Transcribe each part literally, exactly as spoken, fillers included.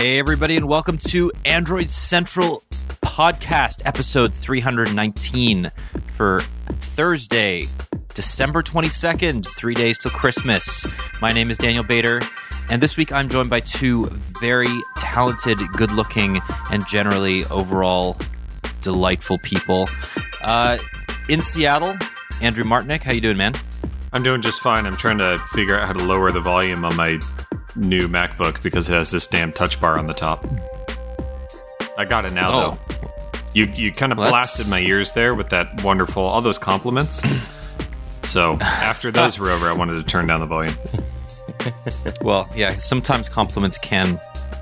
Hey, everybody, and welcome to Android Central Podcast, episode three nineteen for Thursday, December twenty-second, three days till Christmas. My name is Daniel Bader, and this week I'm joined by two very talented, good-looking, and generally overall delightful people. Uh, in Seattle, Andrew Martinick, how you doing, man? I'm doing just fine. I'm trying to figure out how to lower the volume on my new MacBook because it has this damn touch bar on the top. I got it now, Oh. though. You you kind of Well, blasted my ears there with that wonderful, all those compliments. So after those were over, I wanted to turn down the volume. Well, yeah, sometimes compliments can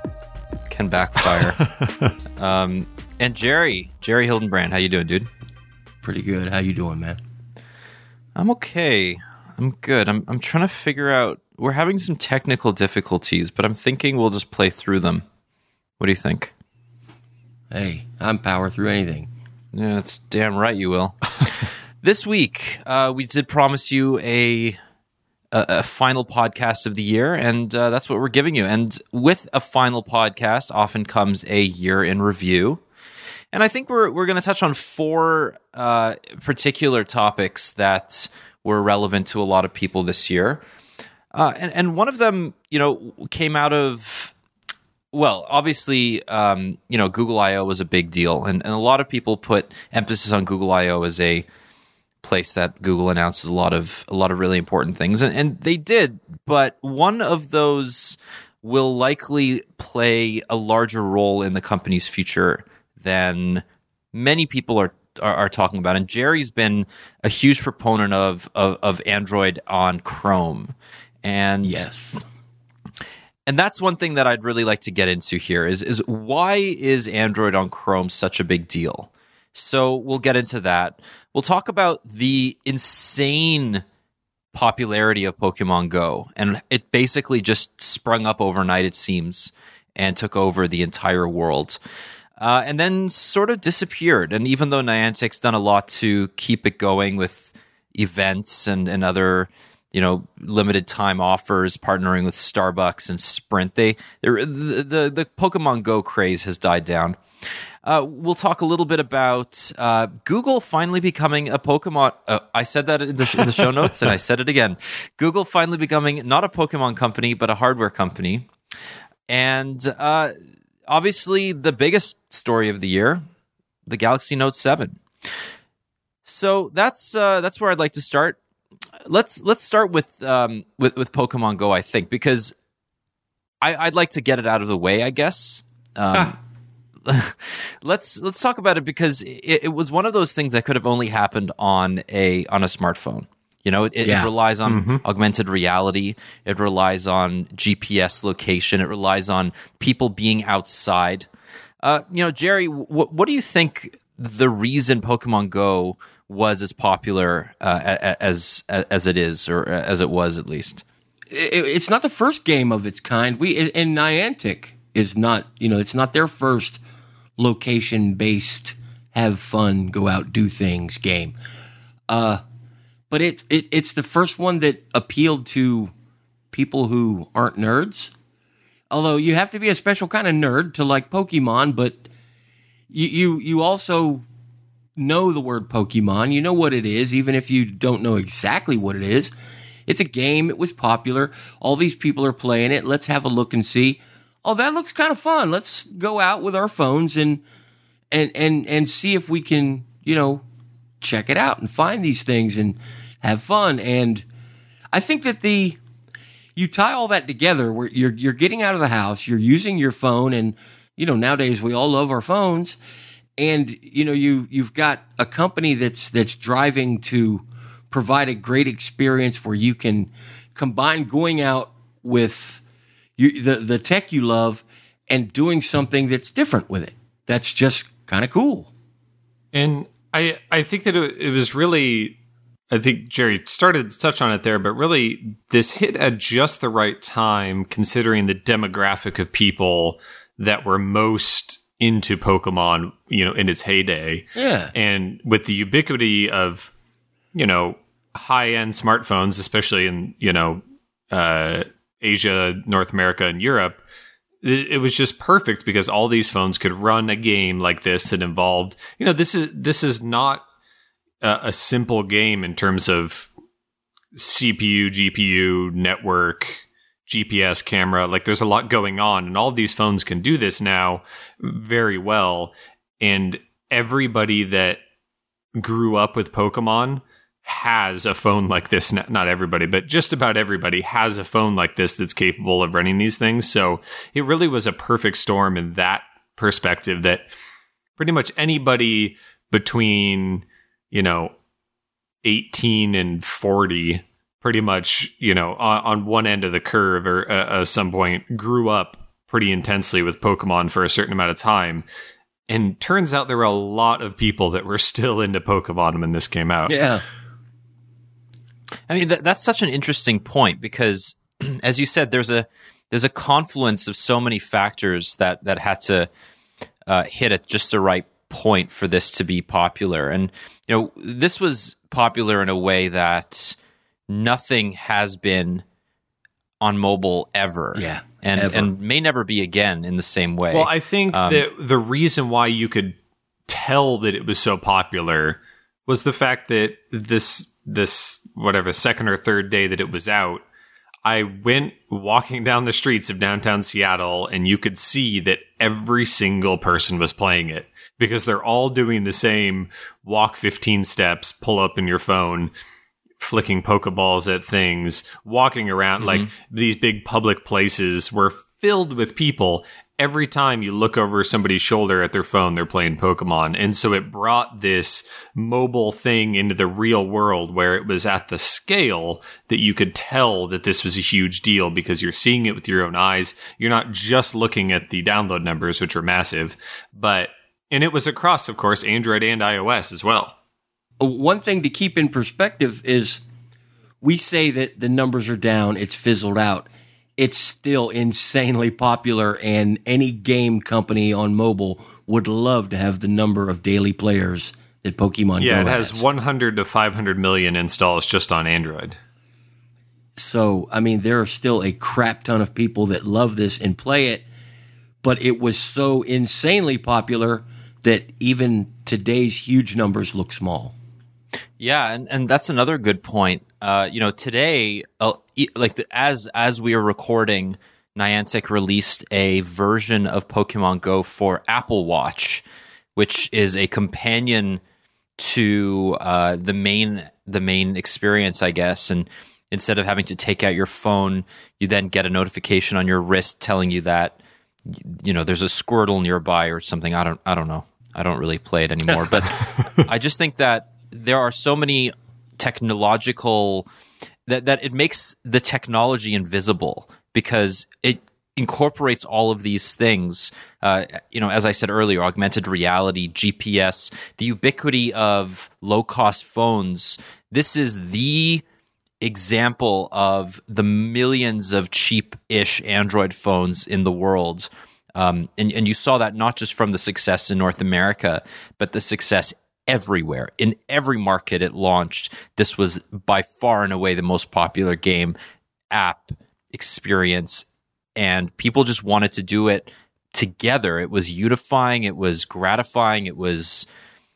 can backfire. um, and Jerry, Jerry Hildenbrand, how you doing, dude? Pretty good. How you doing, man? I'm okay. I'm good. I'm I'm trying to figure out. We're having some technical difficulties, but I'm thinking we'll just play through them. What do you think? Hey, I'm power through anything. Yeah, that's damn right you will. This week, uh, we did promise you a, a a final podcast of the year, and uh, that's what we're giving you. And with a final podcast, often comes a year in review. And I think we're we're going to touch on four uh, particular topics that were relevant to a lot of people this year. Uh, and, and one of them, you know, came out of, well, obviously, um, you know, Google I O was a big deal. And, and a lot of people put emphasis on Google I O as a place that Google announces a lot of a lot of really important things. And, and they did. But one of those will likely play a larger role in the company's future than many people are are, are talking about. And Jerry's been a huge proponent of, of of Android on Chrome. And Yes. and that's one thing that I'd really like to get into here is is why is Android on Chrome such a big deal? So we'll get into that. We'll talk about the insane popularity of Pokemon Go, and it basically just sprung up overnight, it seems, and took over the entire world. Uh, and then sort of disappeared. And even though Niantic's done a lot to keep it going with events and, and other, you know, limited time offers, partnering with Starbucks and Sprint, they the the, the Pokemon Go craze has died down. Uh, we'll talk a little bit about uh, Google finally becoming a Pokemon. Uh, I said that in the, in the show notes, and I said it again. Google finally becoming not a Pokemon company, but a hardware company. And uh, obviously, the biggest story of the year, the Galaxy Note seven. So that's uh, that's where I'd like to start. Let's let's start with um, with with Pokemon Go, I think, because I, I'd like to get it out of the way, I guess. Um, let's let's talk about it because it, it was one of those things that could have only happened on a on a smartphone. You know, it, Yeah. it relies on Mm-hmm. augmented reality. It relies on G P S location. It relies on people being outside. Uh, you know, Jerry, what what do you think the reason Pokemon Go was as popular uh, as as it is, or as it was at least? It, it's not the first game of its kind. We and Niantic is not. You know, it's not their first location-based, have fun, go out, do things game. Uh, but it, it it's the first one that appealed to people who aren't nerds. Although you have to be a special kind of nerd to like Pokemon, but you you, you also know the word Pokemon. You know what it is, even if you don't know exactly what it is. It's a game. It was popular. All these people are playing it. Let's have a look and see. Oh, that looks kind of fun. Let's go out with our phones and and and and see if we can, you know, check it out and find these things and have fun. And I think that the you tie all that together where you're you're getting out of the house, you're using your phone, and you know, nowadays we all love our phones. And you know, you you've got a company that's that's driving to provide a great experience where you can combine going out with you, the the tech you love and doing something that's different with it. That's just kind of cool. And I I think that it, it was really, I think Jerry started to touch on it there, but really this hit at just the right time considering the demographic of people that were most into Pokemon, you know, in its heyday. Yeah. And with the ubiquity of, you know, high-end smartphones, especially in, you know, uh, Asia, North America, and Europe, it, it was just perfect because all these phones could run a game like this that involved, you know, this is this is not a, a simple game in terms of C P U, G P U, network, G P S, camera. Like, there's a lot going on, and all of these phones can do this now very well. And everybody that grew up with Pokemon has a phone like this. Not everybody, but just about everybody has a phone like this that's capable of running these things. So it really was a perfect storm in that perspective, that pretty much anybody between, you know, eighteen and forty, pretty much, you know, on, on one end of the curve or uh, at some point grew up pretty intensely with Pokemon for a certain amount of time. And turns out there were a lot of people that were still into Pokemon when this came out. Yeah. I mean, that, that's such an interesting point because, as you said, there's a there's a confluence of so many factors that that had to uh, hit at just the right point for this to be popular. And you know, this was popular in a way that nothing has been on mobile ever. Yeah, and ever. and may never be again in the same way. Well, I think Um, that the reason why you could tell that it was so popular was the fact that this this whatever second or third day that it was out, I went walking down the streets of downtown Seattle, and you could see that every single person was playing it because they're all doing the same walk fifteen steps, pull up in your phone, flicking Pokeballs at things, walking around. Mm-hmm. Like, these big public places were filled with people. Every time you look over somebody's shoulder at their phone, they're playing Pokemon. And so it brought this mobile thing into the real world where it was at the scale that you could tell that this was a huge deal because you're seeing it with your own eyes. You're not just looking at the download numbers, which are massive, but, and it was across, of course, Android and iOS as well. One thing to keep in perspective is we say that the numbers are down, it's fizzled out. It's still insanely popular, and any game company on mobile would love to have the number of daily players that Pokemon Yeah, Go it has has. one hundred to five hundred million installs just on Android. So, I mean, there are still a crap ton of people that love this and play it, but it was so insanely popular that even today's huge numbers look small. Yeah, and, and that's another good point. Uh, you know, today, uh, e- like the, as as we are recording, Niantic released a version of Pokemon Go for Apple Watch, which is a companion to uh, the main the main experience, I guess. And instead of having to take out your phone, you then get a notification on your wrist telling you that, you know, there's a Squirtle nearby or something. I don't I don't know. I don't really play it anymore, but I just think that there are so many technological that, that it makes the technology invisible because it incorporates all of these things. Uh, you know, as I said earlier, augmented reality, G P S, the ubiquity of low cost phones. This is the example of the millions of cheap-ish Android phones in the world. Um, and, and you saw that not just from the success in North America, but the success everywhere. In every market it launched, this was by far and away the most popular game, app, experience, and people just wanted to do it together. It was unifying, it was gratifying, it was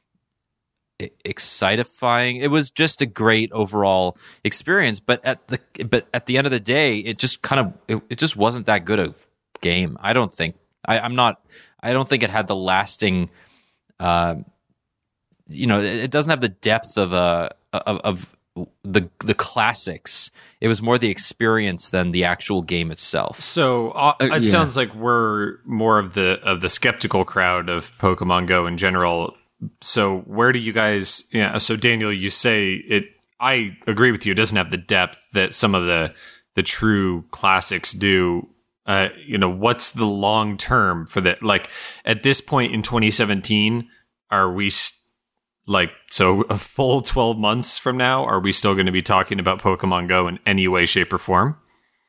excitifying. It was just a great overall experience. But at the but at the end of the day, it just kind of it, it just wasn't that good a game. I don't think. I, I'm not. I don't think it had the lasting. Uh, you know, it doesn't have the depth of a of, of the the classics. It was more the experience than the actual game itself. So uh, Uh, it yeah. sounds like we're more of the of the skeptical crowd of Pokemon Go in general. So where do you guys? Yeah. So Daniel, you say it. I agree with you. It doesn't have the depth that some of the the true classics do. Uh, you know, what's the long term for that? Like at this point in twenty seventeen, are we st- like so a full twelve months from now? Are we still going to be talking about Pokemon Go in any way, shape, or form?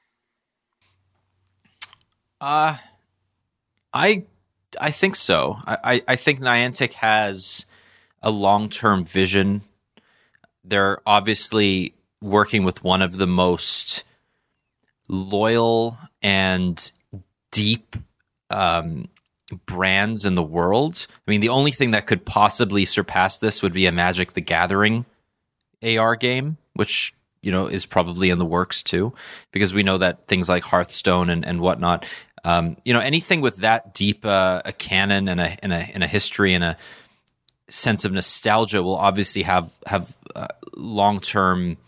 Uh I I think so. I, I, I think Niantic has a long-term vision. They're obviously working with one of the most loyal and deep um, brands in the world. I mean, the only thing that could possibly surpass this would be a Magic the Gathering A R game, which, you know, is probably in the works too, because we know that things like Hearthstone and, and whatnot, um, you know, anything with that deep uh, a canon and a, and a and a history and a sense of nostalgia will obviously have have uh, long term,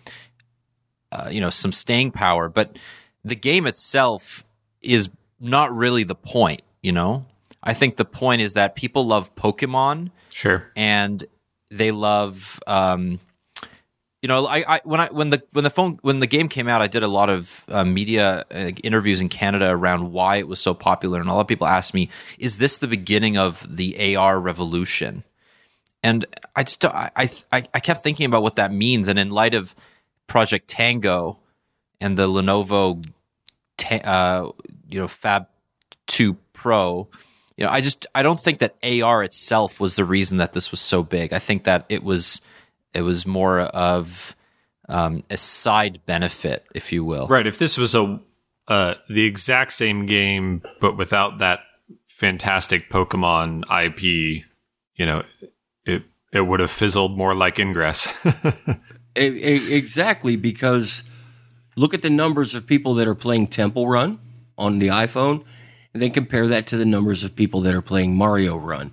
uh, you know, some staying power. But the game itself is not really the point. You know, I think the point is that people love Pokemon, sure, and they love. Um, You know, I, I when I when the when the phone when the game came out, I did a lot of uh, media uh, interviews in Canada around why it was so popular, and a lot of people asked me, "Is this the beginning of the A R revolution?" And I just I I, I kept thinking about what that means, and in light of Project Tango and the Lenovo, ta- uh, you know, Fab two Pro, you know, I just I don't think that A R itself was the reason that this was so big. I think that it was. It was more of um, a side benefit, if you will. Right. If this was a uh, the exact same game, but without that fantastic Pokemon I P, you know, it it would have fizzled more like Ingress. E- e- exactly, because look at the numbers of people that are playing Temple Run on the iPhone, and then compare that to the numbers of people that are playing Mario Run.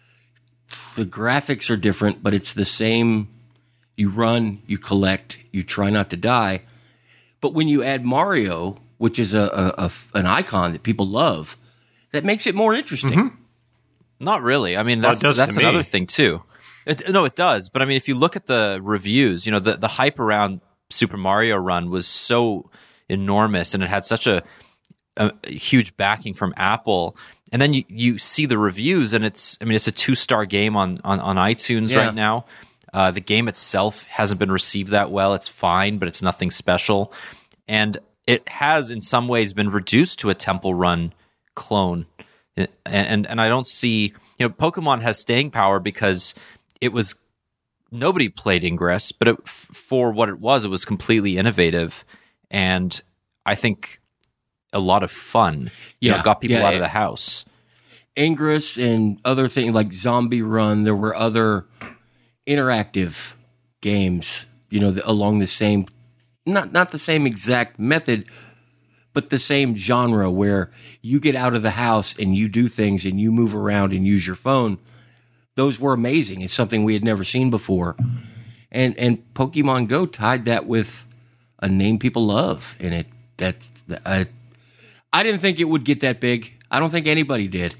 The graphics are different, but it's the same. You run, you collect, you try not to die. But when you add Mario, which is a, a, a an icon that people love, that makes it more interesting. Mm-hmm. Not really. I mean, that's well, that's to another me. thing too. It, no, it does. But I mean, if you look at the reviews, you know, the, the hype around Super Mario Run was so enormous, and it had such a, a huge backing from Apple. And then you, you see the reviews, and it's I mean, it's a two star game on on, on iTunes Yeah. right now. Uh, the game itself hasn't been received that well. It's fine, but it's nothing special. And it has, in some ways, been reduced to a Temple Run clone. And, and and I don't see, you know, Pokemon has staying power because it was, nobody played Ingress, but it, for what it was, it was completely innovative. And I think a lot of fun. You Yeah, know, got people yeah, out of it- the house. Ingress and other things like Zombie Run, there were other interactive games, you know, along the same, not not the same exact method, but the same genre where you get out of the house and you do things and you move around and use your phone. Those were amazing. It's something we had never seen before. And and Pokemon Go tied that with a name people love. And it that I, I didn't think it would get that big. I don't think anybody did.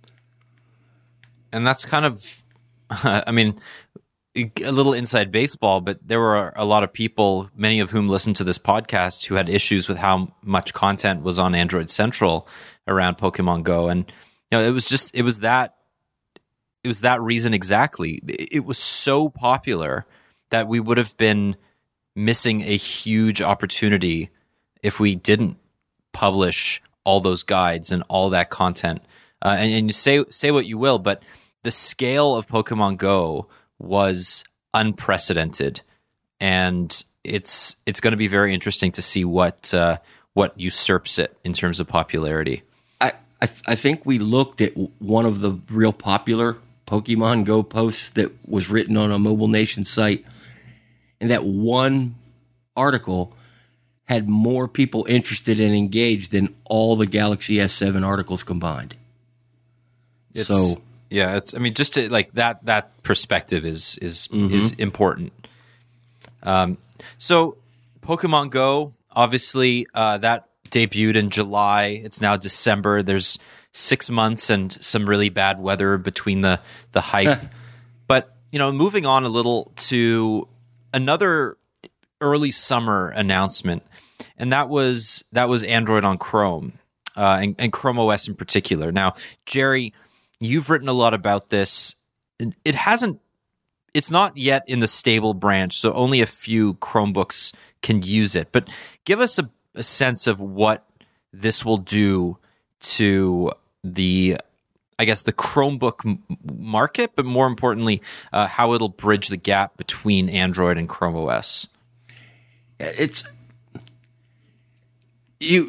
And that's kind of, I mean, a little inside baseball, but there were a lot of people, many of whom listened to this podcast, who had issues with how much content was on Android Central around Pokemon Go. And, you know, it was just, it was that, it was that reason exactly. It was so popular that we would have been missing a huge opportunity if we didn't publish all those guides and all that content. Uh, and, and you say say what you will, but the scale of Pokemon Go was unprecedented, and it's it's going to be very interesting to see what uh, what usurps it in terms of popularity. I, I I think we looked at one of the real popular Pokemon Go posts that was written on a Mobile Nation site, and that one article had more people interested and engaged than all the Galaxy S seven articles combined. It's, so yeah, it's I mean just to, like that that perspective is is Mm-hmm. is important. Um, so Pokemon Go, obviously, uh, that debuted in July. It's now December. There's six months and some really bad weather between the the hype. But you know, moving on a little to another early summer announcement, and that was that was Android on Chrome, uh, and, and Chrome O S in particular. Now, Jerry, you've written a lot about this. It hasn't. It's not yet in the stable branch, so only a few Chromebooks can use it. But give us a, a sense of what this will do to the, I guess, the Chromebook m- market, but more importantly, uh, how it'll bridge the gap between Android and Chrome O S. it's you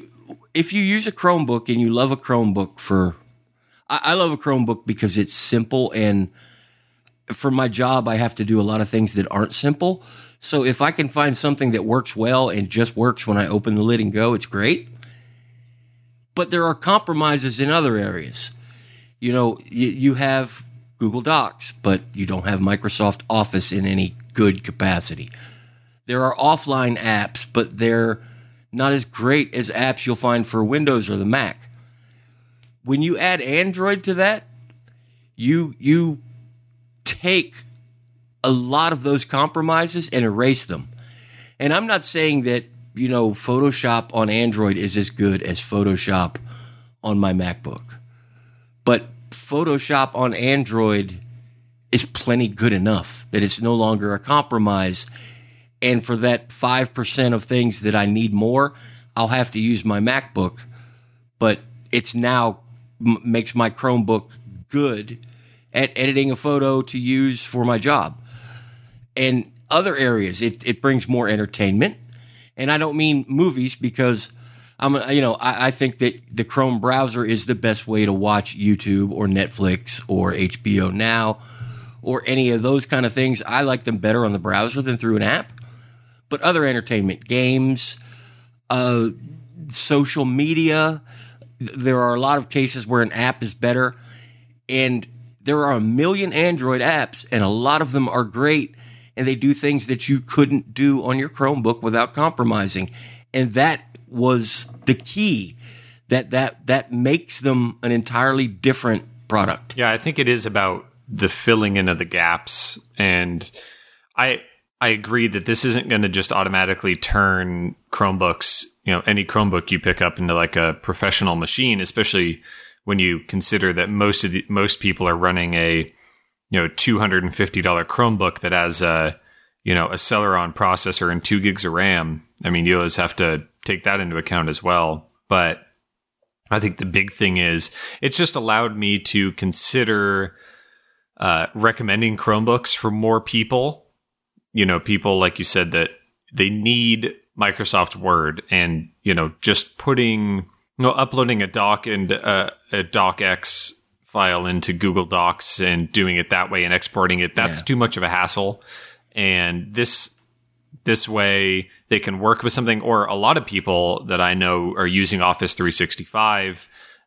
if you use a Chromebook and you love a Chromebook for, I, I love a Chromebook because it's simple, and for my job, I have to do a lot of things that aren't simple. So if I can find something that works well and just works when I open the lid and go, it's great. But there are compromises in other areas. You know, you, you have Google Docs, but you don't have Microsoft Office in any good capacity. There are offline apps, but they're not as great as apps you'll find for Windows or the Mac. When you add Android to that, you you take a lot of those compromises and erase them. And I'm not saying that, you know, Photoshop on Android is as good as Photoshop on my MacBook. But Photoshop on Android is plenty good enough that it's no longer a compromise. And for that five percent of things that I need more, I'll have to use my MacBook. But it's now m- makes my Chromebook good at editing a photo to use for my job. And other areas, it, it brings more entertainment. And I don't mean movies, because I'm, you know, I, I think that the Chrome browser is the best way to watch YouTube or Netflix or H B O Now or any of those kind of things. I like them better on the browser than through an app. But other entertainment, games, uh, social media, there are a lot of cases where an app is better. And there are a million Android apps, and a lot of them are great, and they do things that you couldn't do on your Chromebook without compromising. And that was the key, that that that makes them an entirely different product. Yeah, I think it is about the filling in of the gaps. And I I agree that this isn't going to just automatically turn Chromebooks, you know, any Chromebook you pick up into like a professional machine, especially when you consider that most of the most people are running a, you know, two hundred fifty dollars Chromebook that has a, you know, a Celeron processor and two gigs of RAM. I mean, you always have to take that into account as well. But I think the big thing is it's just allowed me to consider uh, recommending Chromebooks for more people. You know, people, like you said, that they need Microsoft Word, and, you know, just putting, you know, uploading a doc and uh, a docx file into Google Docs and doing it that way and exporting it, that's yeah. too much of a hassle. And this this way they can work with something, or a lot of people that I know are using Office three sixty-five,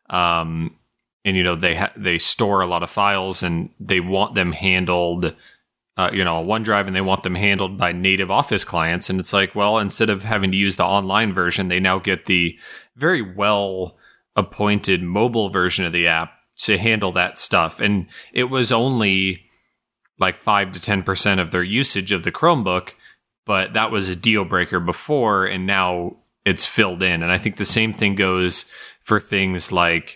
um, and, you know, they ha- they store a lot of files and they want them handled, uh, you know, on OneDrive, and they want them handled by native Office clients. And it's like, well, instead of having to use the online version, they now get the very well appointed mobile version of the app to handle that stuff. And it was only like five to ten percent of their usage of the Chromebook, but that was a deal breaker before, and now it's filled in. And I think the same thing goes for things like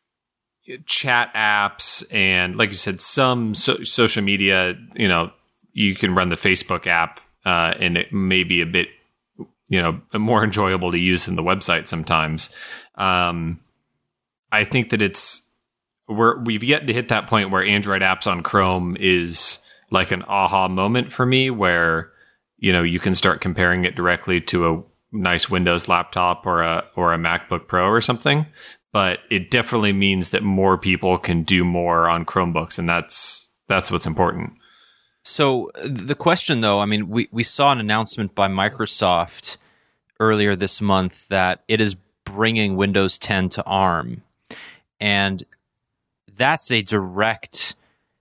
chat apps and, like you said, some so- social media. You know, you can run the Facebook app, uh, and it may be a bit, you know, more enjoyable to use than the website sometimes. Um, I think that it's, we're, we've yet to hit that point where Android apps on Chrome is like an aha moment for me, where, you know, you can start comparing it directly to a nice Windows laptop or a or a MacBook Pro or something. But it definitely means that more people can do more on Chromebooks, and that's that's what's important. So the question, though, I mean, we, we saw an announcement by Microsoft earlier this month that it is bringing Windows ten to ARM. And that's a direct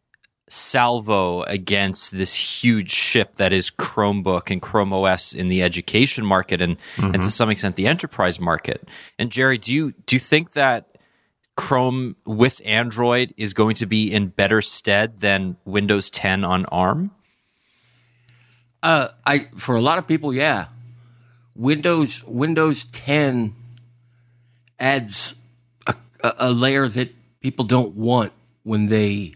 salvo against this huge ship that is Chromebook and Chrome O S in the education market, and, mm-hmm. and to some extent the enterprise market. And Jerry, do you do you think that Chrome with Android is going to be in better stead than Windows ten on ARM? Uh, I for a lot of people, yeah. Windows Windows ten adds a, a, a layer that people don't want when they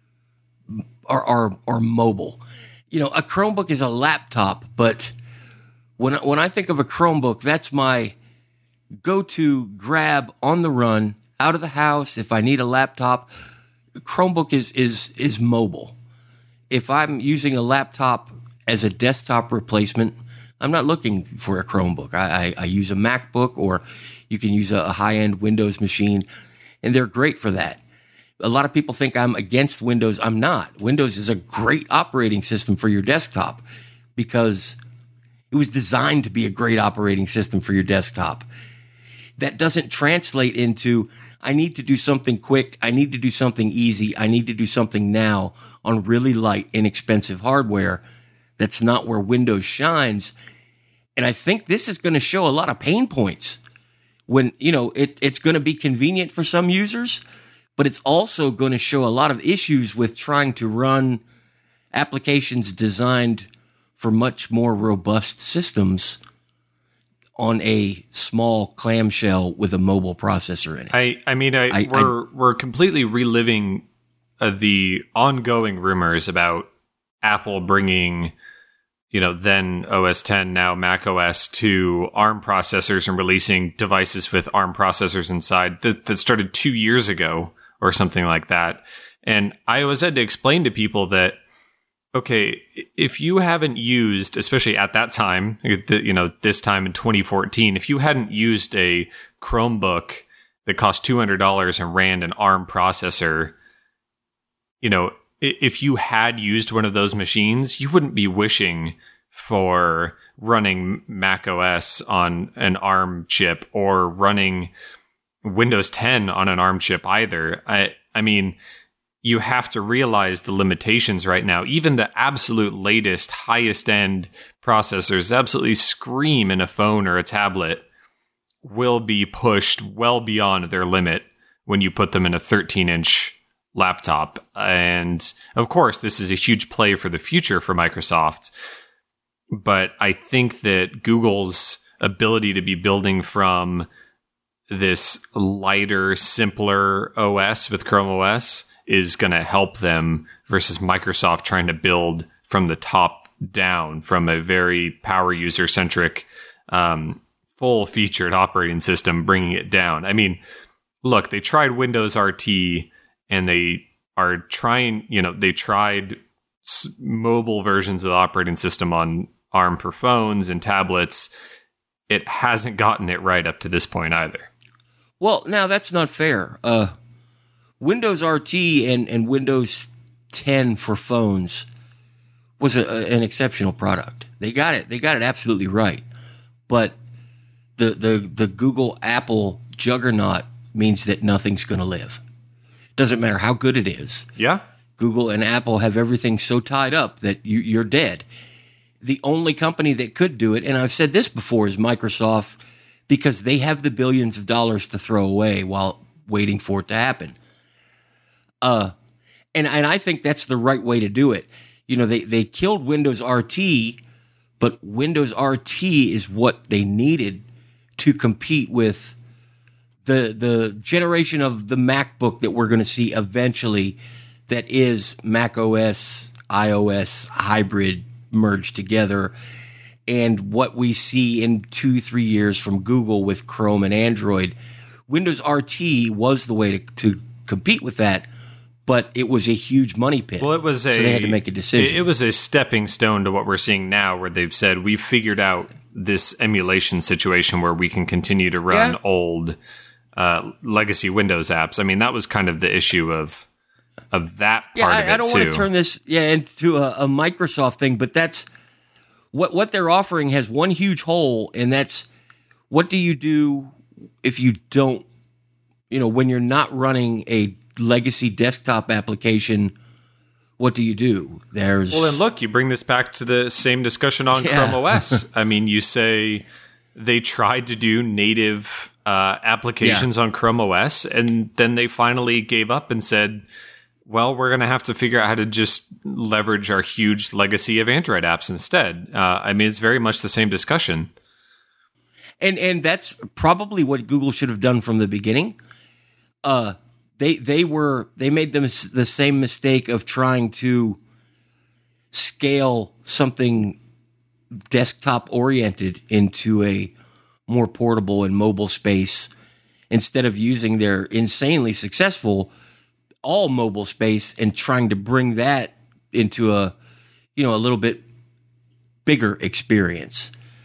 are, are are mobile. You know, a Chromebook is a laptop, but when when I think of a Chromebook, that's my go-to grab on the run, out of the house. If I need a laptop, Chromebook is is is mobile. If I'm using a laptop as a desktop replacement, I'm not looking for a Chromebook. I, I, I use a MacBook, or you can use a, a high-end Windows machine, and they're great for that. A lot of people think I'm against Windows. I'm not. Windows is a great operating system for your desktop because it was designed to be a great operating system for your desktop. That doesn't translate into, I need to do something quick, I need to do something easy, I need to do something now on really light, inexpensive hardware. That's not where Windows shines. And I think this is going to show a lot of pain points. When, you know, it, it's going to be convenient for some users, but it's also going to show a lot of issues with trying to run applications designed for much more robust systems on a small clamshell with a mobile processor in it. I, I mean, I, I, we're I, we're completely reliving uh, the ongoing rumors about Apple bringing, you know, then O S ten, now Mac O S, to ARM processors and releasing devices with ARM processors inside that, that started two years ago or something like that. And I always had to explain to people that, okay, if you haven't used, especially at that time, you know, this time in twenty fourteen, if you hadn't used a Chromebook that cost two hundred dollars and ran an ARM processor, you know, if you had used one of those machines, you wouldn't be wishing for running Mac O S on an ARM chip or running Windows ten on an ARM chip either. I, I mean, you have to realize the limitations right now. Even the absolute latest, highest end processors absolutely scream in a phone or a tablet will be pushed well beyond their limit when you put them in a thirteen inch laptop. And of course, this is a huge play for the future for Microsoft. But I think that Google's ability to be building from this lighter, simpler O S with Chrome O S is going to help them versus Microsoft trying to build from the top down from a very power user centric, um, full featured operating system, bringing it down. I mean, look, they tried Windows R T and they are trying, you know, they tried s- mobile versions of the operating system on ARM for phones and tablets. It hasn't gotten it right up to this point either. Well, now that's not fair. Uh, Windows R T and, and Windows ten for phones was a, a, an exceptional product. They got it. They got it absolutely right. But the the the Google Apple juggernaut means that nothing's going to live. Doesn't matter how good it is. Yeah. Google and Apple have everything so tied up that you, you're dead. The only company that could do it, and I've said this before, is Microsoft, because they have the billions of dollars to throw away while waiting for it to happen. Uh, and, and I think that's the right way to do it. You know, they, they killed Windows R T, but Windows R T is what they needed to compete with the the generation of the MacBook that we're going to see eventually, that is Mac O S, iOS, hybrid merged together, and what we see in two, three years from Google with Chrome and Android. Windows R T was the way to, to compete with that, but it was a huge money pit. Well, it was a, so they had to make a decision. It, it was a stepping stone to what we're seeing now, where they've said, we've figured out this emulation situation where we can continue to run Yeah. old uh, legacy Windows apps. I mean, that was kind of the issue of of that part yeah, I, of it, I don't too. want to turn this yeah into a, a Microsoft thing, but that's what what they're offering has one huge hole, and that's what do you do if you don't, you know, when you're not running a legacy desktop application, what do you do? There's Well, then look, you bring this back to the same discussion on Yeah. Chrome O S. I mean, you say they tried to do native uh, applications on Chrome O S, and then they finally gave up and said, well, we're going to have to figure out how to just leverage our huge legacy of Android apps instead. Uh, I mean, it's very much the same discussion. And and that's probably what Google should have done from the beginning. Uh, they they were they made them the same mistake of trying to scale something desktop oriented into a more portable and mobile space instead of using their insanely successful all mobile space and trying to bring that into a, you know, a little bit bigger experience.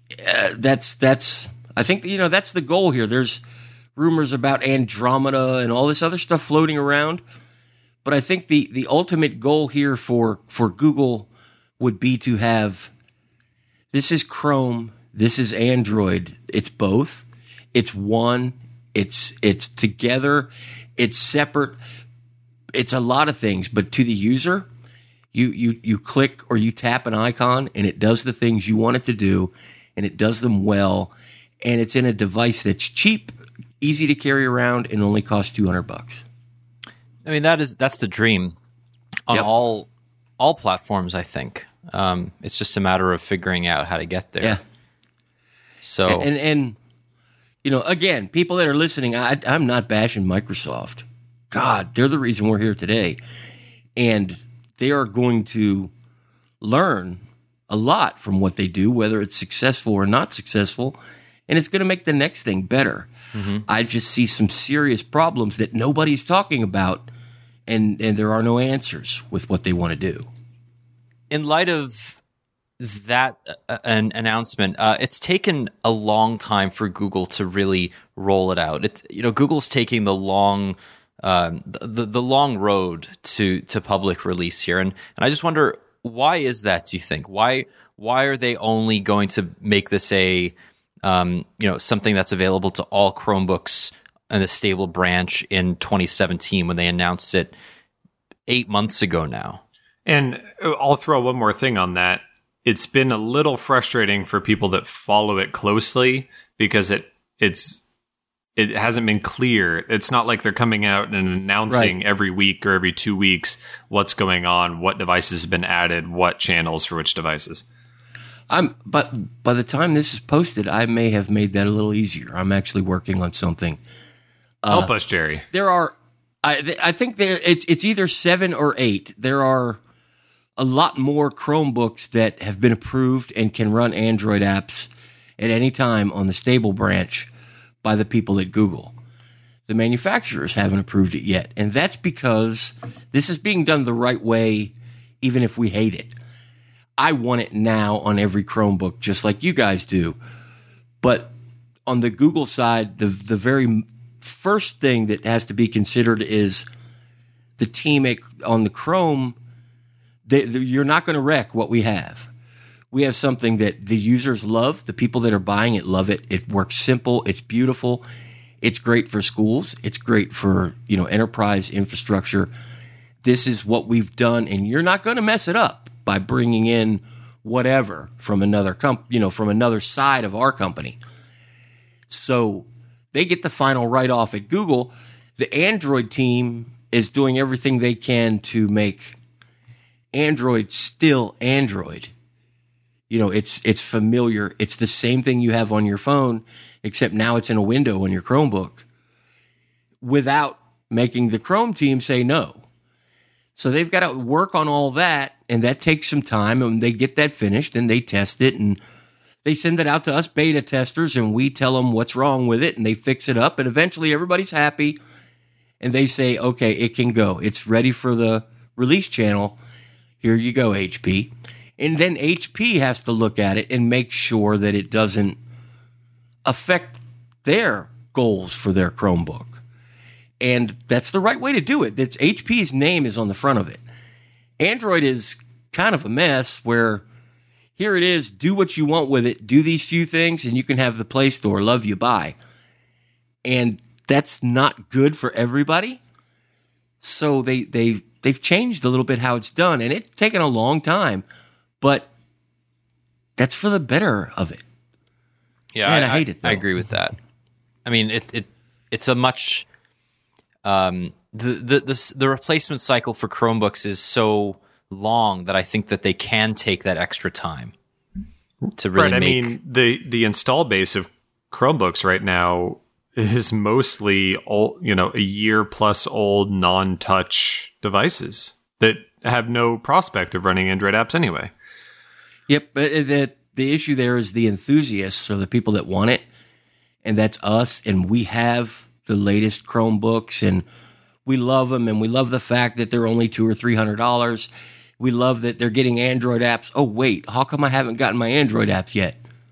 uh, that's that's I think you know that's the goal here. There's rumors about Andromeda and all this other stuff floating around, but I think the the ultimate goal here for for Google would be to have, this is Chrome, this is Android. It's both. It's one. It's it's together. It's separate. It's a lot of things, but to the user, you you you click or you tap an icon and it does the things you want it to do, and it does them well, and it's in a device that's cheap, easy to carry around, and only costs two hundred bucks. I mean, that is that's the dream on Yep. all all platforms, I think. Um, it's just a matter of figuring out how to get there. Yeah. So And, and and you know, again, people that are listening, I, I'm not bashing Microsoft. God, they're the reason we're here today, and they are going to learn a lot from what they do, whether it's successful or not successful, and it's going to make the next thing better. Mm-hmm. I just see some serious problems that nobody's talking about, and and there are no answers with what they want to do. in light of that uh, an announcement, uh, it's taken a long time for Google to really roll it out. It, you know, Google's taking the long, um, the the long road to to public release here, and and I just wonder, why is that? Do you think why why are they only going to make this a um, you know something that's available to all Chromebooks in the stable branch in twenty seventeen when they announced it eight months ago now? And I'll throw one more thing on that. It's been a little frustrating for people that follow it closely because it it's it hasn't been clear. It's not like they're coming out and announcing Right. every week or every two weeks what's going on, what devices have been added, what channels for which devices. I'm, but by the time this is posted, I may have made that a little easier. I'm actually working on something. Help us, Jerry. There are, I, th- I think there it's it's either seven or eight. There are a lot more Chromebooks that have been approved and can run Android apps at any time on the stable branch by the people at Google. The manufacturers haven't approved it yet, and that's because this is being done the right way, even if we hate it. I want it now on every Chromebook, just like you guys do. But on the Google side, the the very first thing that has to be considered is the team at, on the Chrome. They, they, you're not going to wreck what we have. We have something that the users love. The people that are buying it love it. It works simple. It's beautiful. It's great for schools. It's great for, you know, enterprise infrastructure. This is what we've done, and you're not going to mess it up by bringing in whatever from another comp, you know, from another side of our company. So they get the final write-off at Google. The Android team is doing everything they can to make Android still Android. You know, it's it's familiar. It's the same thing you have on your phone, except now it's in a window on your Chromebook, without making the Chrome team say no. So they've got to work on all that, and that takes some time, and they get that finished, and they test it, and they send it out to us beta testers, and we tell them what's wrong with it, and they fix it up, and eventually everybody's happy, and they say, okay, it can go. It's ready for the release channel. Here you go, H P. And then H P has to look at it and make sure that it doesn't affect their goals for their Chromebook. And that's the right way to do it. It's H P's name is on the front of it. Android is kind of a mess where here it is, do what you want with it, do these few things, and you can have the Play Store, love you, bye. And that's not good for everybody. So they, they, they've changed a little bit how it's done, and it's taken a long time, but that's for the better of it. Yeah, Man, I, I hate it, I though. agree with that. I mean, it it it's a much um, the the the the replacement cycle for Chromebooks is so long that I think that they can take that extra time to really Right. make. I mean, the the install base of Chromebooks right now is mostly old, you know, a year plus old non-touch devices that have no prospect of running Android apps anyway. Yep, but the the issue there is the enthusiasts, or the people that want it, and that's us. And we have the latest Chromebooks, and we love them, and we love the fact that they're only two or three hundred dollars. We love that they're getting Android apps. Oh wait, how come I haven't gotten my Android apps yet?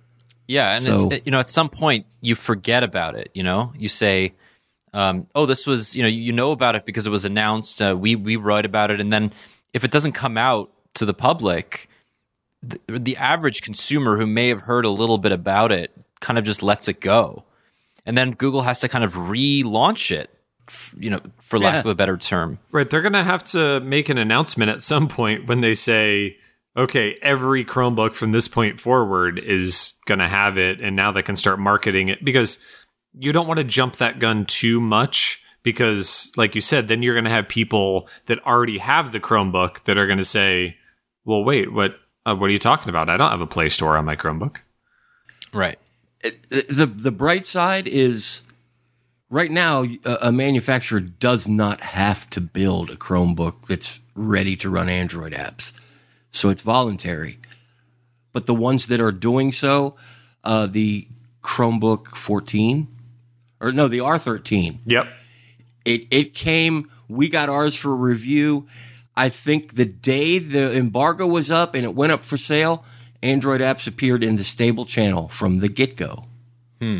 Yeah, and So- it's, you know, at some point you forget about it. You know, you say, um, "Oh, this was," you know, you know about it because it was announced. Uh, we we wrote about it, and then if it doesn't come out to the public, the, the average consumer who may have heard a little bit about it kind of just lets it go, and then Google has to kind of relaunch it. f- You know, for lack Yeah. of a better term. Right. They're going to have to make an announcement at some point when they say, okay, every Chromebook from this point forward is going to have it. And now they can start marketing it, because you don't want to jump that gun too much, because like you said, then you're going to have people that already have the Chromebook that are going to say, well, wait, what, uh, what are you talking about? I don't have a Play Store on my Chromebook. Right. It- the the bright side is right now a, a manufacturer does not have to build a Chromebook that's ready to run Android apps, so it's voluntary. But the ones that are doing so, uh, the Chromebook fourteen, or no, the R thirteen, Yep. it it came. We got ours for review. I think the day the embargo was up and it went up for sale, Android apps appeared in the stable channel from the get-go. Hmm.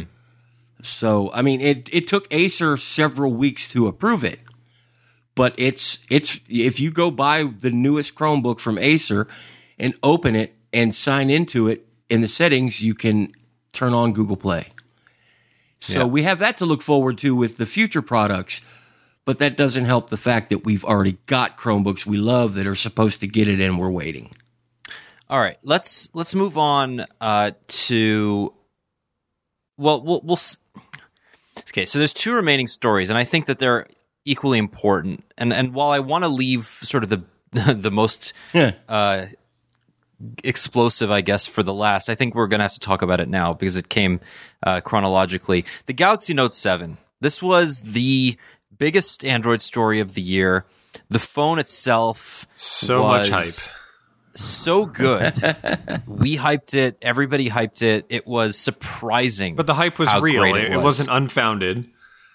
So, I mean, it, it took Acer several weeks to approve it. But it's it's if you go buy the newest Chromebook from Acer and open it and sign into it in the settings, you can turn on Google Play. So Yeah. we have that to look forward to with the future products. But that doesn't help the fact that we've already got Chromebooks we love that are supposed to get it and we're waiting. All right, let's let's move on uh, to well, we'll we'll s- okay. So there's two remaining stories, and I think that they're equally important. And and while I want to leave sort of the the most Yeah. uh, explosive, I guess, for the last, I think we're going to have to talk about it now because it came uh, chronologically. The Galaxy Note seven. This was the biggest Android story of the year. The phone itself So was much hype. so good. We hyped it. Everybody hyped it. It was surprising. But the hype was how real. great It, it it was. wasn't unfounded.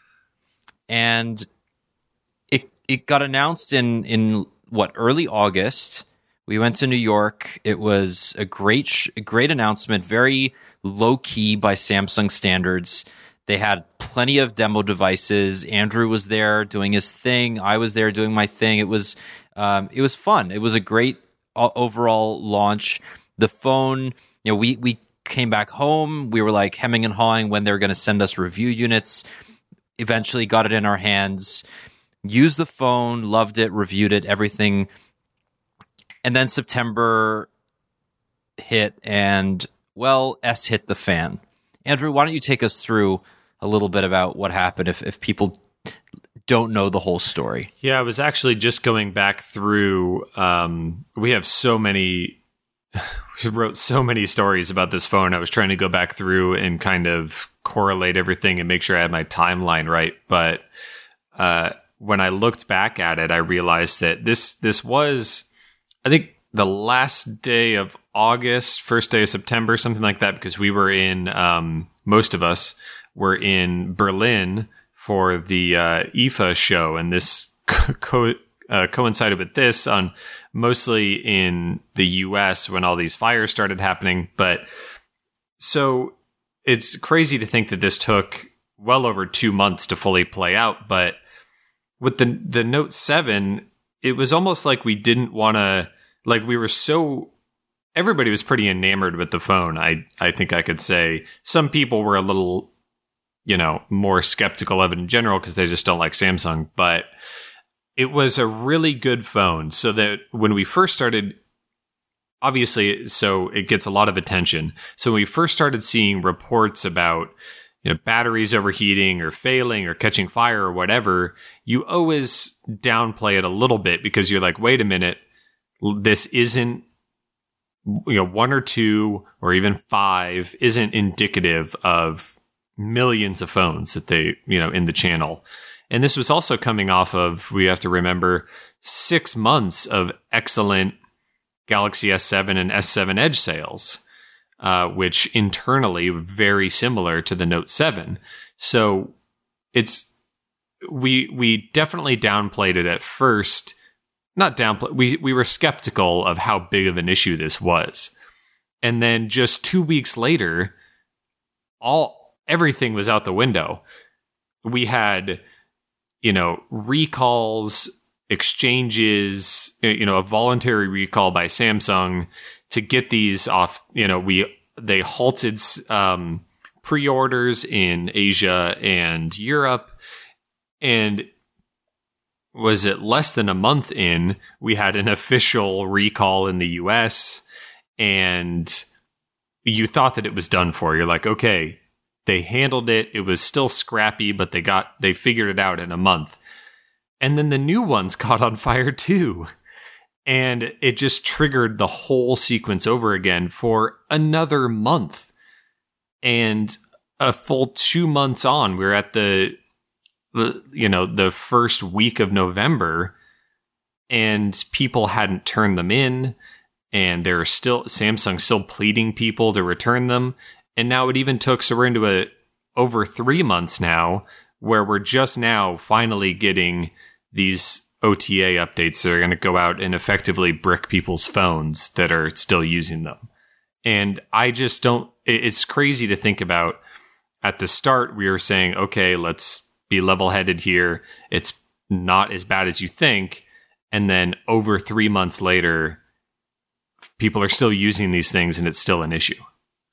And it it got announced in in what, early August. We went to New York. It was a great sh- a great announcement, very low key by Samsung standards. They had plenty of demo devices. Andrew was there doing his thing. I was there doing my thing. It was um, it was fun. It was a great o- overall launch. The phone, you know, we we came back home. We were like hemming and hawing when they were going to send us review units. Eventually got it in our hands. Used the phone, loved it, reviewed it, everything. And then September hit, and well, S hit the fan. Andrew, why don't you take us through a little bit about what happened if, if people don't know the whole story? Yeah, I was actually just going back through. Um, we have so many, we wrote so many stories about this phone. I was trying to go back through and kind of correlate everything and make sure I had my timeline right. But uh, when I looked back at it, I realized that this this was, I think, the last day of August, first day of September, something like that, because we were in, um, most of us were in Berlin for the uh, I F A show, and this co- uh, coincided with this on mostly in the U S when all these fires started happening. But so it's crazy to think that this took well over two months to fully play out. But with the the Note seven, it was almost like we didn't want to. Like, we were so, everybody was pretty enamored with the phone. I, I think I could say some people were a little, you know, more skeptical of it in general because they just don't like Samsung. But it was a really good phone. So that when we first started, obviously, so it gets a lot of attention. So when we first started seeing reports about, you know, batteries overheating or failing or catching fire or whatever, you always downplay it a little bit because you're like, wait a minute. This isn't, you know, one or two or even five isn't indicative of millions of phones that they, you know, in the channel. And this was also coming off of, we have to remember, six months of excellent Galaxy S seven and S seven Edge sales, uh, which internally were very similar to the Note seven. So it's, we we definitely downplayed it at first. Not downplay. We we were skeptical of how big of an issue this was, and then just two weeks later, all everything was out the window. We had, you know, recalls, exchanges, you know, a voluntary recall by Samsung to get these off. You know, we they halted um, pre-orders in Asia and Europe, and was it less than a month in, we had an official recall in the U S, and you thought that it was done for. You're like, okay, they handled it. It was still scrappy, but they got they figured it out in a month. And then the new ones caught on fire too. And it just triggered the whole sequence over again for another month. And a full two months on, we're at the the you know the first week of November, and people hadn't turned them in, and they're still Samsung still pleading people to return them, and now it even took so we're into a over three months now where we're just now finally getting these O T A updates that are going to go out and effectively brick people's phones that are still using them. And I just don't. It's crazy to think about. At the start, we were saying, okay, let's be level-headed here. It's not as bad as you think. And then over three months later, people are still using these things and it's still an issue.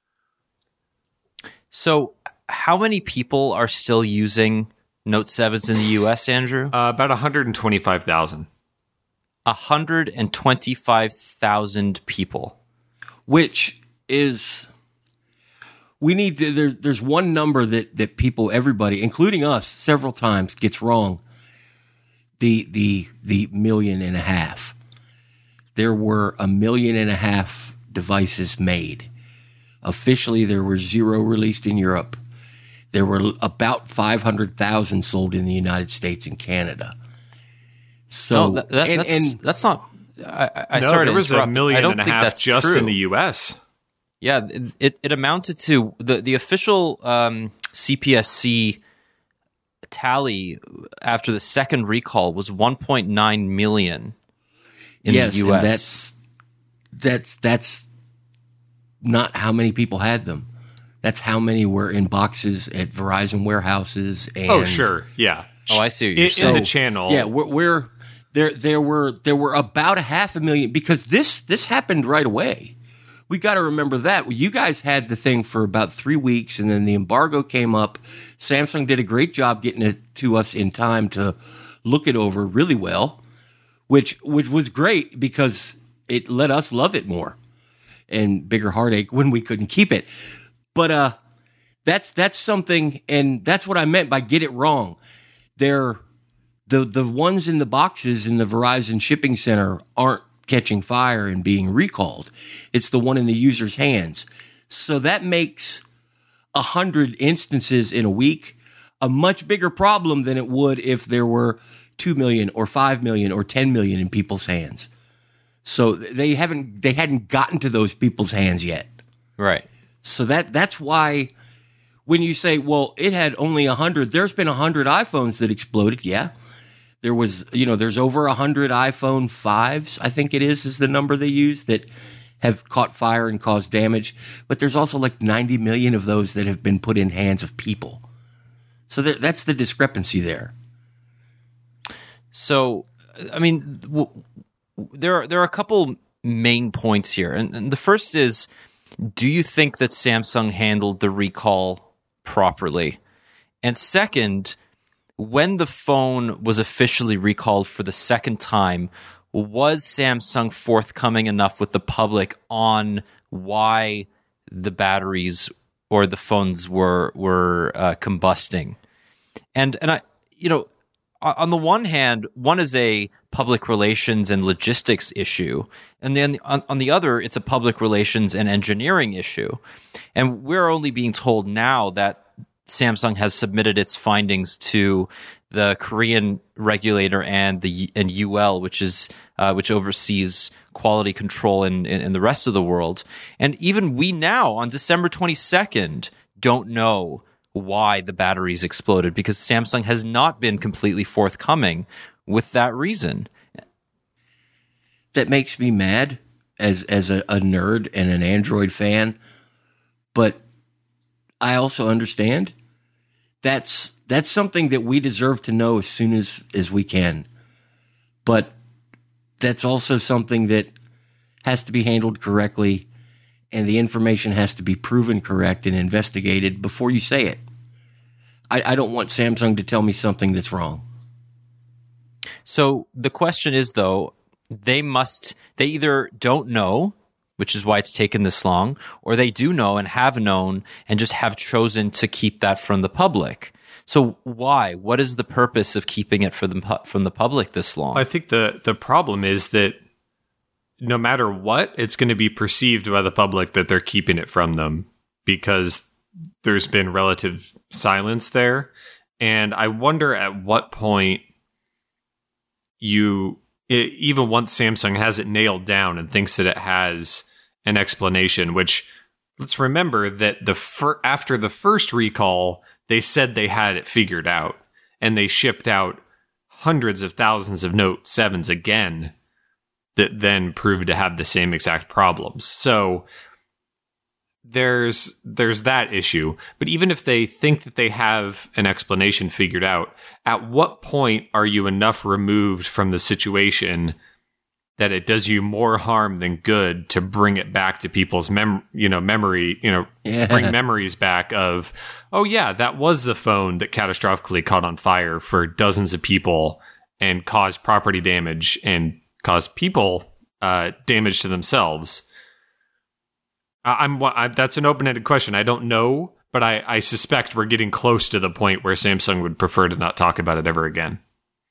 So how many people are still using Note sevens in the U S, Andrew? Uh, about one hundred twenty-five thousand. one hundred twenty-five thousand people. Which is... We need to, there, there's one number that, that people, everybody, including us, several times gets wrong. The the the million and a half. There were a million and a half devices made. Officially, there were zero released in Europe. There were about five hundred thousand sold in the United States and Canada. So no, that, that, and, that's, and that's not. I, I no, sorry there to was interrupt. a million I don't and a think half that's just true. in the U S. Yeah, it it amounted to the the official um, C P S C tally after the second recall was one point nine million in yes, the U S. And that's that's that's not how many people had them. That's how many were in boxes at Verizon warehouses. And Oh, sure, yeah. Oh, I see what you're in, saying. in the channel. Yeah, we're, we're there. There were there were about a half a million because this this happened right away. We got to remember that. You guys had the thing for about three weeks, and then the embargo came up. Samsung did a great job getting it to us in time to look it over really well, which which was great because it let us love it more and bigger heartache when we couldn't keep it. But uh, that's that's something, and that's what I meant by get it wrong. They're the the ones in the boxes in the Verizon shipping center aren't catching fire and being recalled. It's the one in the user's hands. So that makes a hundred instances in a week a much bigger problem than it would if there were two million or five million or ten million in people's hands. So they haven't, they hadn't gotten to those people's hands yet. Right. So that, that's why when you say, well, it had only a hundred, there's been a hundred iPhones that exploded. Yeah. There was, you know, there's over one hundred iPhone fives, I think it is, is the number they use, that have caught fire and caused damage. But there's also like ninety million of those that have been put in hands of people. So there, that's the discrepancy there. So, I mean, w- there are there are a couple main points here, and, and the first is: do you think that Samsung handled the recall properly? And second, when the phone was officially recalled for the second time, was Samsung forthcoming enough with the public on why the batteries or the phones were were uh, combusting? And and I, you know, on the one hand, one is a public relations and logistics issue, and then on, on the other, it's a public relations and engineering issue. And we're only being told now that Samsung has submitted its findings to the Korean regulator and the and U L, which is uh, which oversees quality control in, in, in the rest of the world. And even we now, on December twenty-second, don't know why the batteries exploded because Samsung has not been completely forthcoming with that reason. That makes me mad as as a, a nerd and an Android fan, but I also understand. That's that's something that we deserve to know as soon as, as we can. But that's also something that has to be handled correctly, and the information has to be proven correct and investigated before you say it. I, I don't want Samsung to tell me something that's wrong. So the question is, though, they must, they either don't know, which is why it's taken this long, or they do know and have known and just have chosen to keep that from the public. So why? What is the purpose of keeping it for the, from the public this long? I think the, the problem is that no matter what, it's going to be perceived by the public that they're keeping it from them because there's been relative silence there. And I wonder at what point you, it, even once Samsung has it nailed down and thinks that it has an explanation, which let's remember that the fir- after the first recall, they said they had it figured out and they shipped out hundreds of thousands of Note sevens again that then proved to have the same exact problems. So there's there's that issue. But even if they think that they have an explanation figured out, at what point are you enough removed from the situation that it does you more harm than good to bring it back to people's mem you know memory, you know, Yeah. bring memories back of, oh yeah, that was the phone that catastrophically caught on fire for dozens of people and caused property damage and caused people uh, damage to themselves. I, I'm I, that's an open-ended question. I don't know, but I, I suspect we're getting close to the point where Samsung would prefer to not talk about it ever again.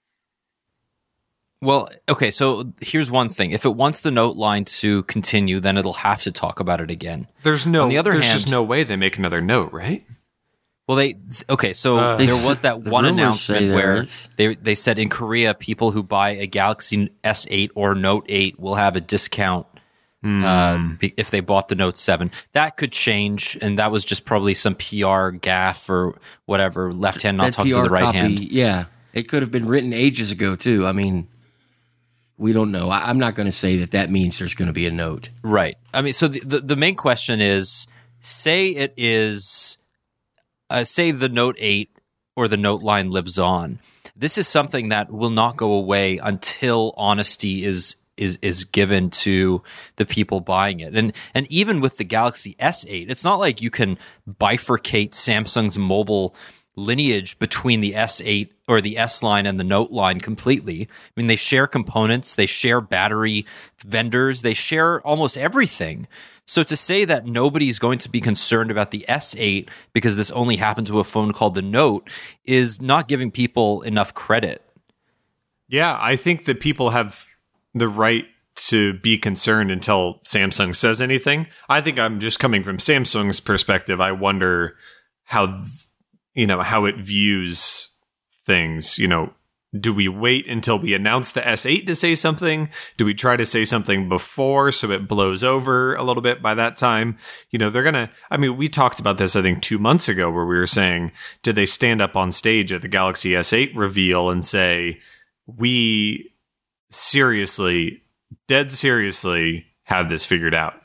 Well, okay, so here's one thing. If it wants the Note line to continue, then it'll have to talk about it again. There's no, On the other there's hand, just no way they make another Note, right? Well, they okay. So Uh, there was that The one rumors say announcement there where is. they they said in Korea, people who buy a Galaxy S eight or Note eight will have a discount uh, be- if they bought the Note seven. That could change, and that was just probably some P R gaffe or whatever. Left hand not That talking P R to the right copy, hand. yeah. It could have been written ages ago, too. I mean, we don't know. I, I'm not going to say that that means there's going to be a Note. Right. I mean, so the the, the main question is: say it is. Uh, say the Note eight or the Note line lives on. This is something that will not go away until honesty is is is given to the people buying it. And and even with the Galaxy S eight, it's not like you can bifurcate Samsung's mobile lineage between the S eight or the S line and the Note line completely. I mean, they share components, they share battery vendors, they share almost everything. So to say that nobody's going to be concerned about the S eight because this only happened to a phone called the Note is not giving people enough credit. Yeah, I think that people have the right to be concerned until Samsung says anything. I think I'm just coming from Samsung's perspective. I wonder how, th- you know, how it views things. You know, do we wait until we announce the S eight to say something? Do we try to say something before so it blows over a little bit by that time? You know, they're going to, I mean, we talked about this, I think, two months ago where we were saying, did they stand up on stage at the Galaxy S eight reveal and say, we seriously, dead seriously have this figured out?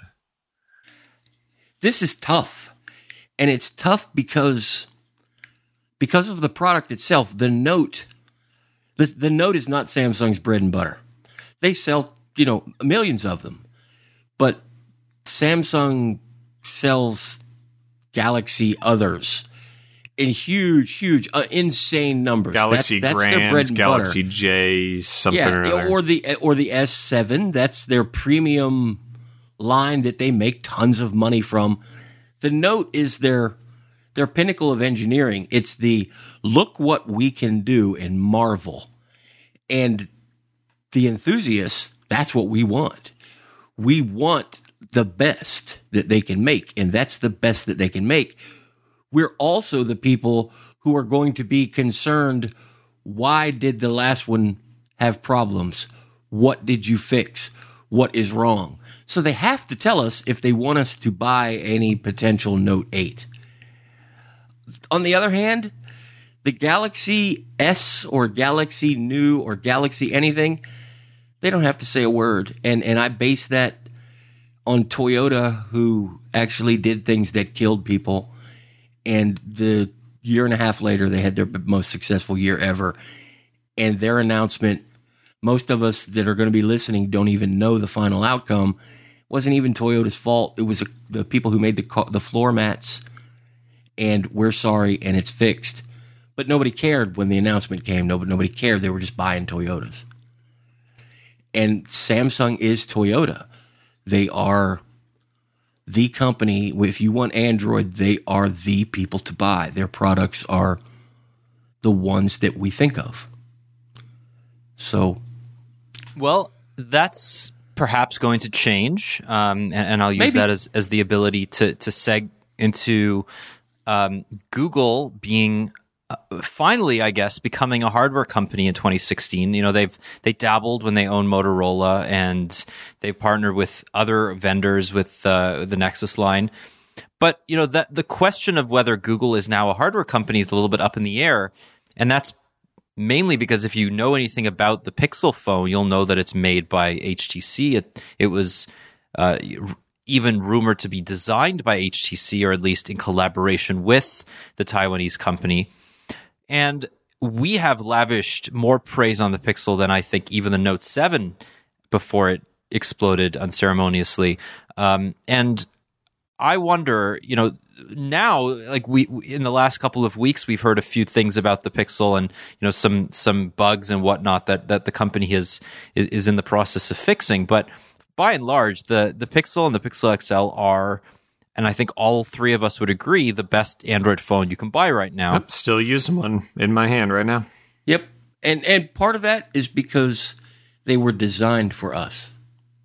This is tough. And it's tough because, because of the product itself. The Note, the, the Note is not Samsung's bread and butter. They sell, you know, millions of them. But Samsung sells Galaxy others in huge, huge, uh, insane numbers. Galaxy that's, that's their bread Grands, and Galaxy butter. J, something or Yeah, other. or the or the S seven. That's their premium line that they make tons of money from. The Note is their their pinnacle of engineering. It's the look what we can do and marvel. And the enthusiasts, that's what we want. We want the best that they can make, and that's the best that they can make. We're also the people who are going to be concerned, why did the last one have problems? What did you fix? What is wrong? So they have to tell us if they want us to buy any potential Note eight. On the other hand, the Galaxy S or Galaxy New or Galaxy anything, they don't have to say a word. And and I base that on Toyota, who actually did things that killed people. And the year and a half later, they had their most successful year ever. And their announcement, most of us that are going to be listening don't even know the final outcome. It wasn't even Toyota's fault. It was the people who made the the floor mats, and we're sorry, and it's fixed. But nobody cared when the announcement came. Nobody, nobody cared. They were just buying Toyotas. And Samsung is Toyota. They are the company. If you want Android, they are the people to buy. Their products are the ones that we think of. So, well, that's perhaps going to change, um, and, and I'll use Maybe. that as, as the ability to to seg into um, Google being uh, finally, I guess, becoming a hardware company in twenty sixteen. You know, they've they dabbled when they owned Motorola, and they partnered with other vendors with uh, the Nexus line. But you know, that the question of whether Google is now a hardware company is a little bit up in the air, and that's mainly because if you know anything about the Pixel phone, you'll know that it's made by H T C. It it was uh, even rumored to be designed by H T C, or at least in collaboration with the Taiwanese company. And we have lavished more praise on the Pixel than I think even the Note seven before it exploded unceremoniously. Um, and I wonder, you know, now, like we in the last couple of weeks, we've heard a few things about the Pixel and you know some some bugs and whatnot that that the company has is, is in the process of fixing. But by and large, the the Pixel and the Pixel X L are, and I think all three of us would agree, the best Android phone you can buy right now. I'm still using one in my hand right now. yep. And and part of that is because they were designed for us.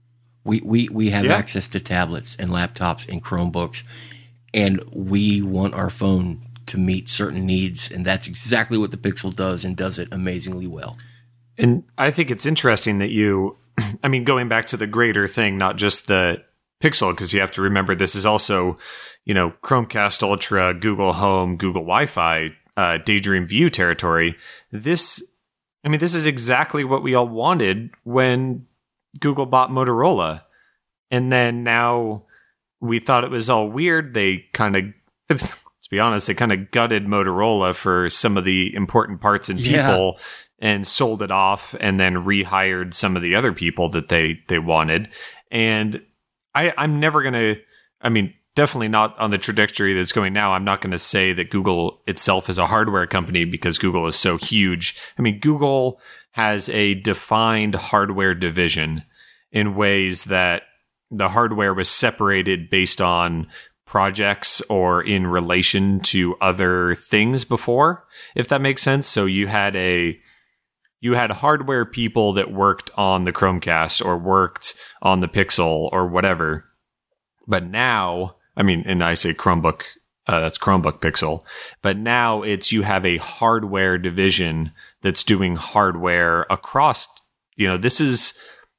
We we we have Yeah. access to tablets and laptops and Chromebooks, and we want our phone to meet certain needs, and that's exactly what the Pixel does, and does it amazingly well. And I think it's interesting that you, I mean, going back to the greater thing, not just the Pixel, because you have to remember this is also, you know, Chromecast Ultra, Google Home, Google Wi-Fi, uh, Daydream View territory. This, I mean, this is exactly what we all wanted when Google bought Motorola. And then now we thought it was all weird. They kind of, let's be honest, they kind of gutted Motorola for some of the important parts and people Yeah. and sold it off, and then rehired some of the other people that they, they wanted. And I, I'm never going to, I mean, definitely not on the trajectory that's going now. I'm not going to say that Google itself is a hardware company because Google is so huge. I mean, Google has a defined hardware division in ways that the hardware was separated based on projects or in relation to other things before, if that makes sense. So you had a you had hardware people that worked on the Chromecast or worked on the Pixel or whatever. But now, I mean, and I say Chromebook, uh, that's Chromebook Pixel. But now it's you have a hardware division that's doing hardware across, you know, this is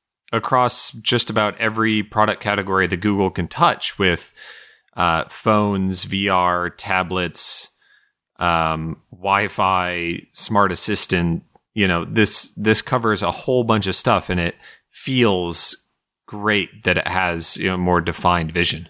across just about every product category that Google can touch with uh, phones, V R, tablets, um, Wi-Fi, smart assistant. You know, this this covers a whole bunch of stuff, and it feels great that it has, you know, more defined vision.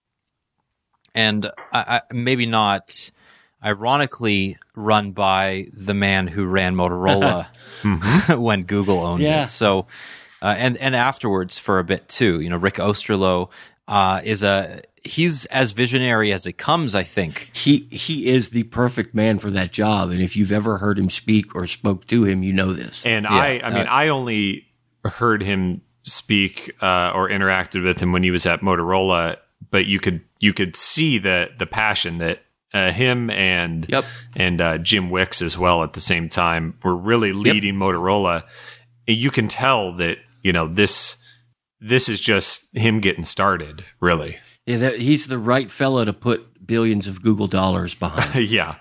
And I, I, maybe not ironically run by the man who ran Motorola mm-hmm. when Google owned Yeah. it. So, uh, and and afterwards for a bit too. You know, Rick Osterloh uh, is a he's as visionary as it comes, I think. He he is the perfect man for that job, and if you've ever heard him speak or spoke to him, you know this. And Yeah, I, I mean, uh, I only heard him speak uh, or interacted with him when he was at Motorola, but you could you could see the the passion that uh, him and Yep. and uh, Jim Wicks as well at the same time were really leading Motorola. And you can tell that, you know, this this is just him getting started, really. Yeah, that, he's the right fella to put billions of Google dollars behind. Yeah.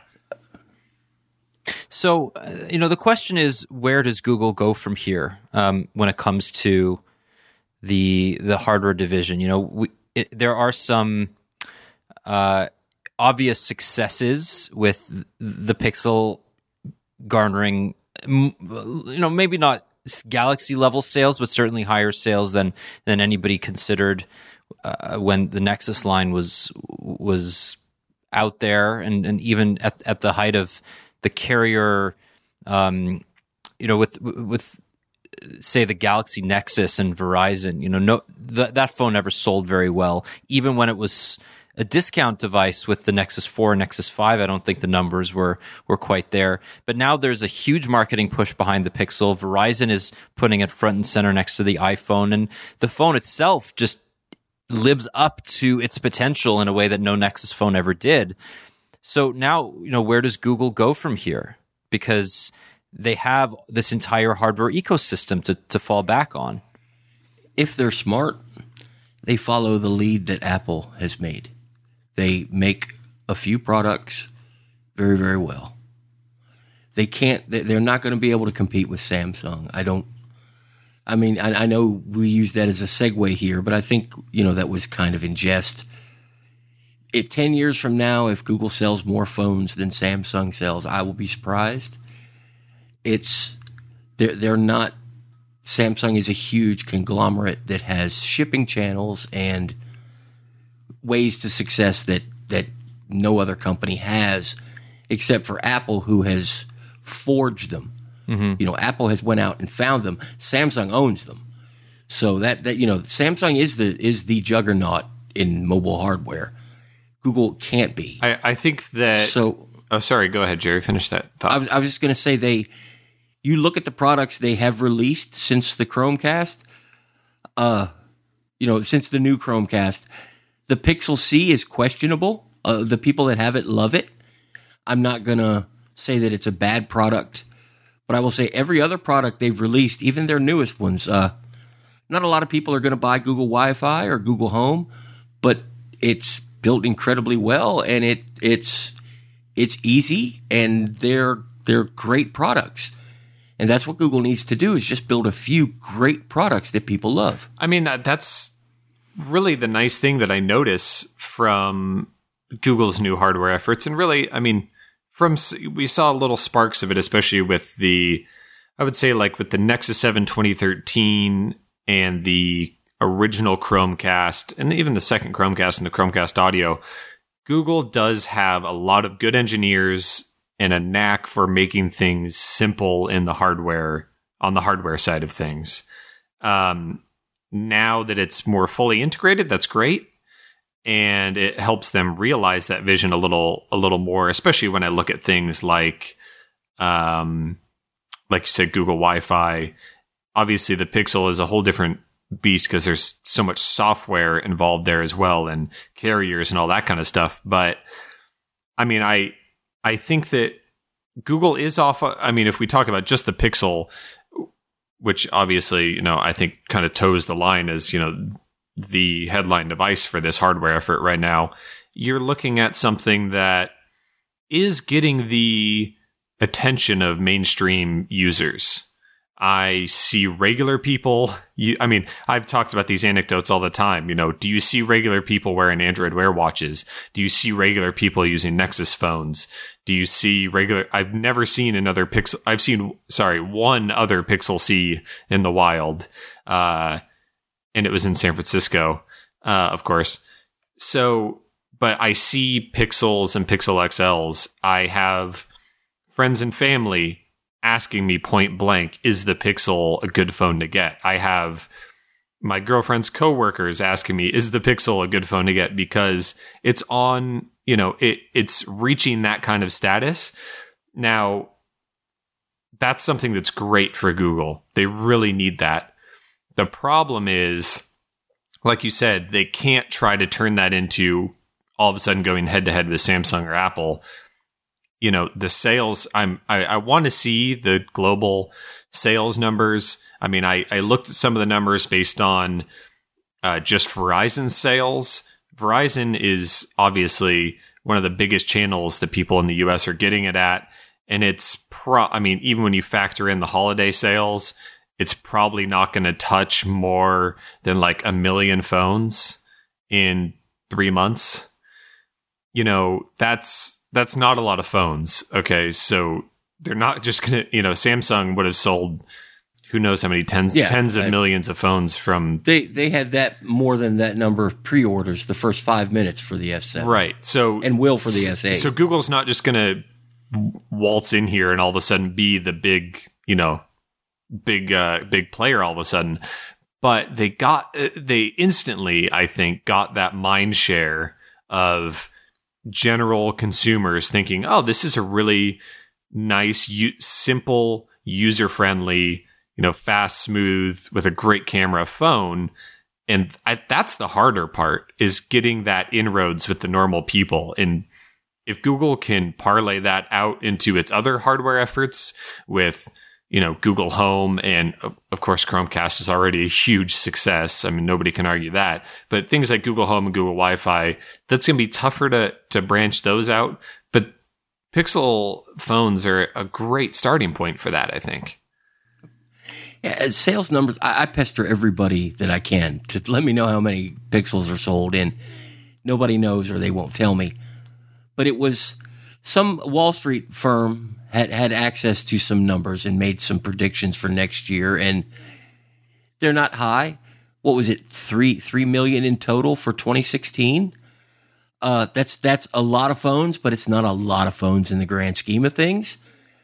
So, uh, you know, the question is, where does Google go from here um, when it comes to the the hardware division? You know, we, it, there are some uh, obvious successes with the Pixel garnering, you know, maybe not Galaxy level sales, but certainly higher sales than than anybody considered uh, when the Nexus line was was out there, and, and even at at the height of the carrier, um, you know, with with say the Galaxy Nexus and Verizon, you know, no th- that phone never sold very well, even when it was a discount device with the Nexus four and Nexus five. I don't think the numbers were were quite there. But now there's a huge marketing push behind the Pixel. Verizon is putting it front and center next to the iPhone, and the phone itself just lives up to its potential in a way that no Nexus phone ever did. So now, you know, where does Google go from here? Because they have this entire hardware ecosystem to, to fall back on. If they're smart, they follow the lead that Apple has made. They make a few products very, very well. They can't, they're not going to be able to compete with Samsung. I don't, I mean, I, I know we use that as a segue here, but I think, you know, that was kind of in jest. It, ten years from now, if Google sells more phones than Samsung sells, I will be surprised. It's, they're, they're not, Samsung is a huge conglomerate that has shipping channels and ways to success that, that no other company has, except for Apple, who has forged them. Mm-hmm. You know, Apple has went out and found them. Samsung owns them. So that, that, you know, Samsung is the, is the juggernaut in mobile hardware. Google can't be. I, I think that. So, oh, sorry. Go ahead, Jerry. Finish that thought. I was, I was just going to say they. You look at the products they have released since the Chromecast. Uh, you know, since the new Chromecast, the Pixel C is questionable. Uh, the people that have it love it. I'm not going to say that it's a bad product, but I will say every other product they've released, even their newest ones, uh, not a lot of people are going to buy Google Wi-Fi or Google Home, but it's built incredibly well, and it it's it's easy, and they're they're great products. And that's what Google needs to do, is just build a few great products that people love. I mean, that's really the nice thing that I notice from Google's new hardware efforts. And really, I mean, from we saw little sparks of it, especially with the, I would say like with the Nexus seven twenty thirteen and the original Chromecast, and even the second Chromecast and the Chromecast Audio. Google does have a lot of good engineers and a knack for making things simple in the hardware, on the hardware side of things. Um, now that it's more fully integrated, that's great. And it helps them realize that vision a little, a little more, especially when I look at things like, um, like you said, Google Wi-Fi. Obviously the Pixel is a whole different beast because there's so much software involved there as well, and carriers and all that kind of stuff. But I mean, I, I think that Google is off. I mean, if we talk about just the Pixel, which obviously, you know, I think kind of toes the line as, you know, the headline device for this hardware effort right now, you're looking at something that is getting the attention of mainstream users. I see regular people. You, I mean, I've talked about these anecdotes all the time. You know, do you see regular people wearing Android Wear watches? Do you see regular people using Nexus phones? Do you see regular? I've never seen another Pixel. I've seen, sorry, one other Pixel C in the wild, uh, and it was in San Francisco, uh, of course. So, but I see Pixels and Pixel X Ls. I have friends and family asking me point blank, is the Pixel a good phone to get? I have my girlfriend's coworkers asking me, is the Pixel a good phone to get? Because it's on, you know, it it's reaching that kind of status. Now, that's something that's great for Google. They really need that. The problem is, like you said, they can't try to turn that into all of a sudden going head to head with Samsung or Apple. You know, the sales, I'm, I, I want to see the global sales numbers. I mean, I, I looked at some of the numbers based on uh, just Verizon sales. Verizon is obviously one of the biggest channels that people in the U S are getting it at. And it's, pro- I mean, even when you factor in the holiday sales, it's probably not going to touch more than like a million phones in three months. You know, that's, That's not a lot of phones. Okay, so they're not just going to, you know, Samsung would have sold who knows how many tens Yeah, tens of I- millions of phones from They they had that more than that number of pre-orders the first five minutes for the F seven. right. So And will for the S eight. So Google's not just going to waltz in here and all of a sudden be the big, you know, big uh, big player all of a sudden. But they got they instantly, I think, got that mind share of general consumers thinking, "Oh, this is a really nice, u- simple, user-friendly, you know, fast, smooth with a great camera phone." And I, that's the harder part, is getting that inroads with the normal people. And if Google can parlay that out into its other hardware efforts with, you know, Google Home, and of of course Chromecast is already a huge success. I mean, nobody can argue that. But things like Google Home and Google Wi-Fi, that's going to be tougher to to branch those out. But Pixel phones are a great starting point for that, I think. Yeah, as sales numbers, I, I pester everybody that I can to let me know how many Pixels are sold, and nobody knows or they won't tell me. But it was some Wall Street firm had, had access to some numbers and made some predictions for next year, and they're not high. What was it, three three million in total for twenty sixteen? Uh, that's that's a lot of phones, but it's not a lot of phones in the grand scheme of things.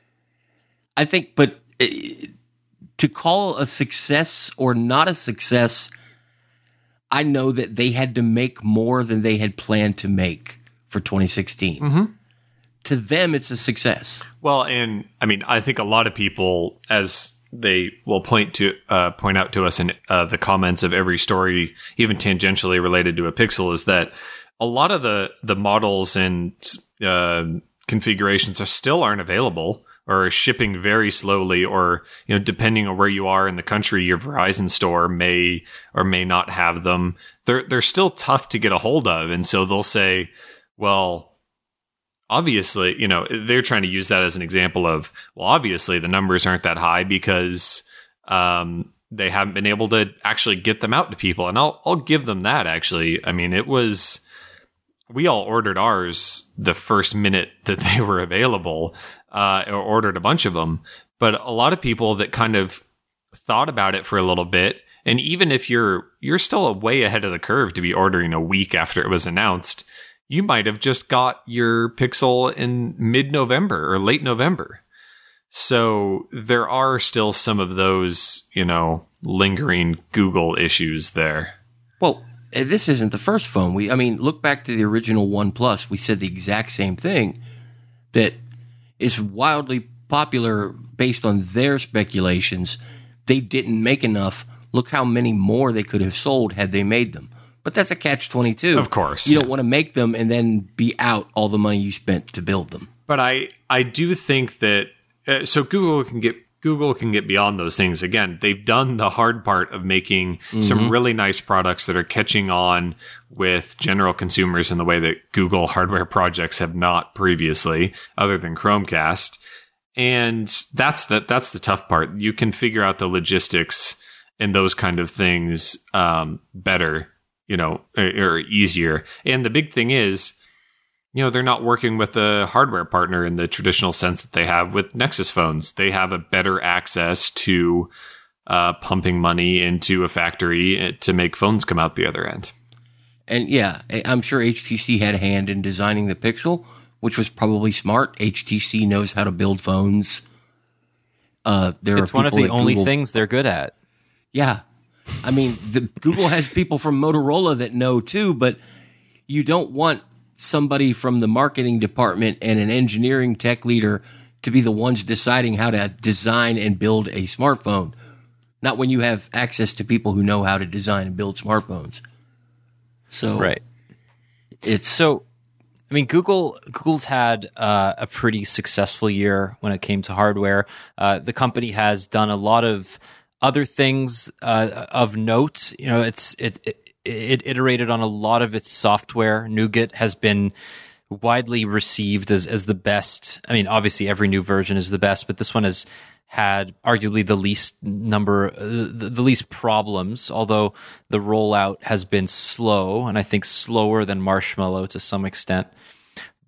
I think, but uh, to call a success or not a success, I know that they had to make more than they had planned to make for twenty sixteen. Mm-hmm. To them, it's a success. Well, and I mean, I think a lot of people, as they will point to uh, point out to us in uh, the comments of every story, even tangentially related to a Pixel, is that a lot of the the models and uh, configurations are still aren't available, or are shipping very slowly, or, you know, depending on where you are in the country, your Verizon store may or may not have them. They're they're still tough to get a hold of, and so they'll say, well, obviously, you know, they're trying to use that as an example of, well, obviously the numbers aren't that high because um, they haven't been able to actually get them out to people. And I'll I'll give them that, actually. I mean, it was, we all ordered ours the first minute that they were available, uh, or ordered a bunch of them. But a lot of people that kind of thought about it for a little bit, and even if you're you're still a way ahead of the curve to be ordering a week after it was announced, you might have just got your Pixel in mid-November or late November. So there are still some of those, you know, lingering Google issues there. Well, this isn't the first phone. We, I mean, look back to the original OnePlus. We said the exact same thing, that is wildly popular based on their speculations. They didn't make enough. Look how many more they could have sold had they made them. But that's a catch twenty-two. Of course. You don't want to make them and then be out all the money you spent to build them. But I, I do think that uh, so Google can get Google can get beyond those things. Again, they've done the hard part of making mm-hmm. some really nice products that are catching on with general consumers in the way that Google hardware projects have not previously, other than Chromecast. And that's the that's the tough part. You can figure out the logistics and those kind of things um, better, you know, or, or easier. And the big thing is, you know, they're not working with a hardware partner in the traditional sense that they have with Nexus phones. They have a better access to uh, pumping money into a factory to make phones come out the other end. And yeah, I'm sure H T C had a hand in designing the Pixel, which was probably smart. H T C knows how to build phones. Uh, there it's are one of the at only Google, things they're good at. Yeah. I mean, the, Google has people from Motorola that know too, but you don't want somebody from the marketing department and an engineering tech leader to be the ones deciding how to design and build a smartphone. Not when you have access to people who know how to design and build smartphones. So, right. It's so, I mean, Google Google's had uh, a pretty successful year when it came to hardware. Uh, the company has done a lot of other things uh, of note. You know, it's it, it it iterated on a lot of its software. Nougat has been widely received as as the best. I mean, obviously every new version is the best, but this one has had arguably the least number, uh, the, the least problems, although the rollout has been slow, and I think slower than Marshmallow to some extent. But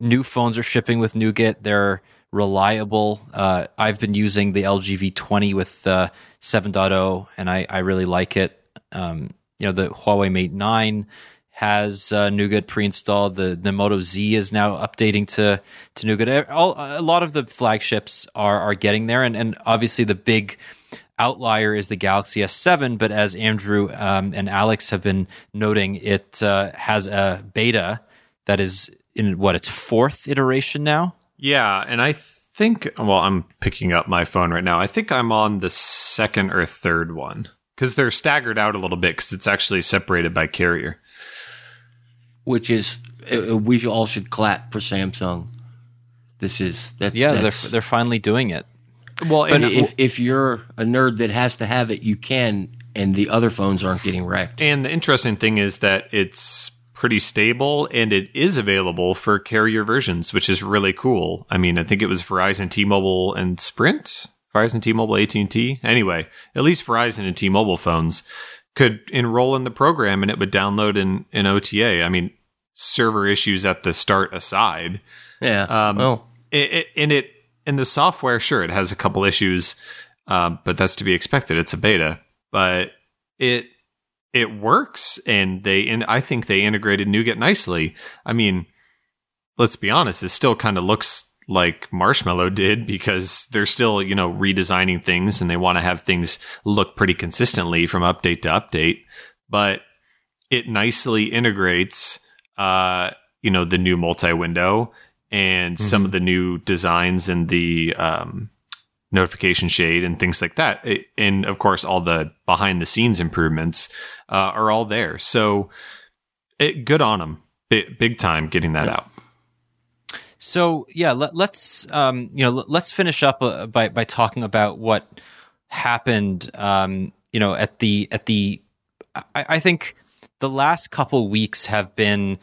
new phones are shipping with Nougat. They're reliable. Uh, I've been using the L G V twenty with uh, seven point oh, and I, I really like it. Um, you know, the Huawei Mate nine has uh, Nougat pre-installed. The the Moto Z is now updating to to Nougat. All, a lot of the flagships are are getting there, and and obviously the big outlier is the Galaxy S seven. But as Andrew um, and Alex have been noting, it uh, has a beta that is in what, its fourth iteration now. Yeah, and I think, well, I'm picking up my phone right now. I think I'm on the second or third one because they're staggered out a little bit because it's actually separated by carrier. Which is, uh, we all should clap for Samsung. This is, that's, yeah, that's, they're they're finally doing it. Well, but and if, if you're a nerd that has to have it, you can, and the other phones aren't getting wrecked. And the interesting thing is that it's pretty stable, and it is available for carrier versions, which is really cool. I mean, I think it was Verizon, T-Mobile, and Sprint. Verizon, T-Mobile, A T and T. Anyway, at least Verizon and T-Mobile phones could enroll in the program, and it would download in, in O T A. I mean, server issues at the start aside. Yeah. Um, well, it, it, and it in the software, sure, it has a couple issues, um, but that's to be expected. It's a beta, but it it works, and they and I think they integrated Nougat nicely. I mean, let's be honest, it still kind of looks like Marshmallow did because they're still, you know, redesigning things, and they want to have things look pretty consistently from update to update. But it nicely integrates, uh, you know, the new multi-window and mm-hmm. some of the new designs and the um, notification shade and things like that. It, and of course, all the behind the scenes improvements uh, are all there. So it, good on them. Big, big time getting that out. So yeah, let, let's um, you know let's finish up uh, by by talking about what happened. Um, you know, at the at the I, I think the last couple weeks have been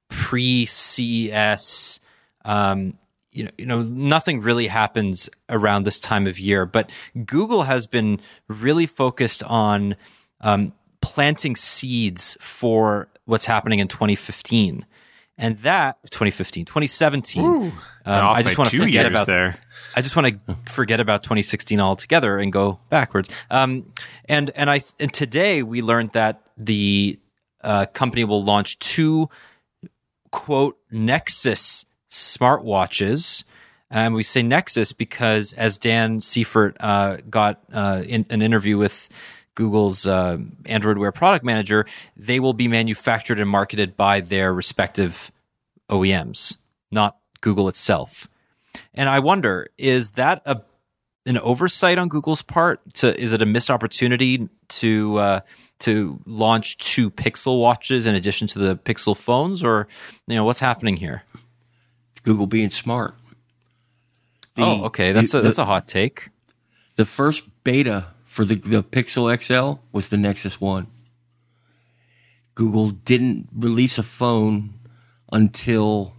pre-C E S. Um, you know, you know, nothing really happens around this time of year, but Google has been really focused on um, planting seeds for what's happening in twenty fifteen. And that twenty fifteen, twenty seventeen. Um, I just want to forget about there. I just want to forget about twenty sixteen altogether and go backwards. Um, and and I and today we learned that the uh, company will launch two quote Nexus smartwatches. And we say Nexus because, as Dan Seifert uh, got uh, in an interview with Google's uh, Android Wear product manager, they will be manufactured and marketed by their respective O E Ms, not Google itself. And I wonder, is that a an oversight on Google's part? To is it a missed opportunity to uh, to launch two Pixel watches in addition to the Pixel phones, or you know what's happening here? It's Google being smart. The, oh, okay, that's the, a that's a hot take. The first beta for the, the Pixel X L was the Nexus one. Google didn't release a phone until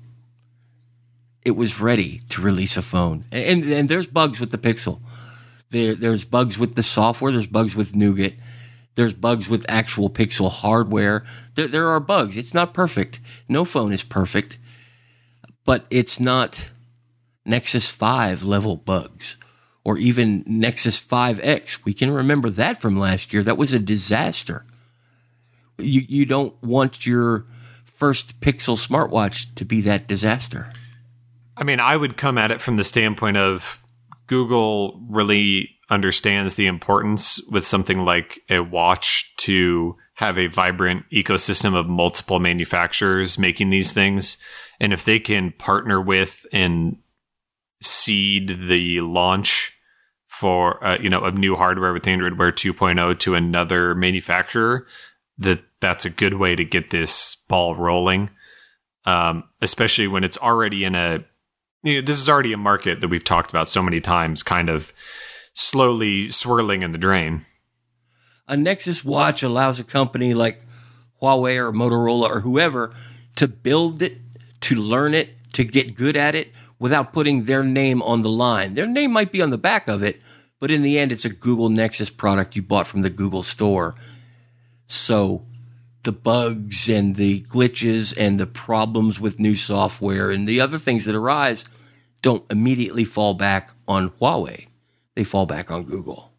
it was ready to release a phone. And, and, and there's bugs with the Pixel. There, there's bugs with the software. There's bugs with Nougat. There's bugs with actual Pixel hardware. There, there are bugs. It's not perfect. No phone is perfect. But it's not Nexus five level bugs. Or even Nexus five X. We can remember that from last year. That was a disaster. You you don't want your first Pixel smartwatch to be that disaster. I mean, I would come at it from the standpoint of Google really understands the importance with something like a watch to have a vibrant ecosystem of multiple manufacturers making these things. And if they can partner with and seed the launch for uh, you know of new hardware with Android Wear two point oh to another manufacturer, that that's a good way to get this ball rolling. Um, especially when it's already in a you know, this is already a market that we've talked about so many times, kind of slowly swirling in the drain. A Nexus watch allows a company like Huawei or Motorola or whoever to build it, to learn it, to get good at it, without putting their name on the line. Their name might be on the back of it, but in the end, it's a Google Nexus product you bought from the Google store. So the bugs and the glitches and the problems with new software and the other things that arise don't immediately fall back on Huawei. They fall back on Google.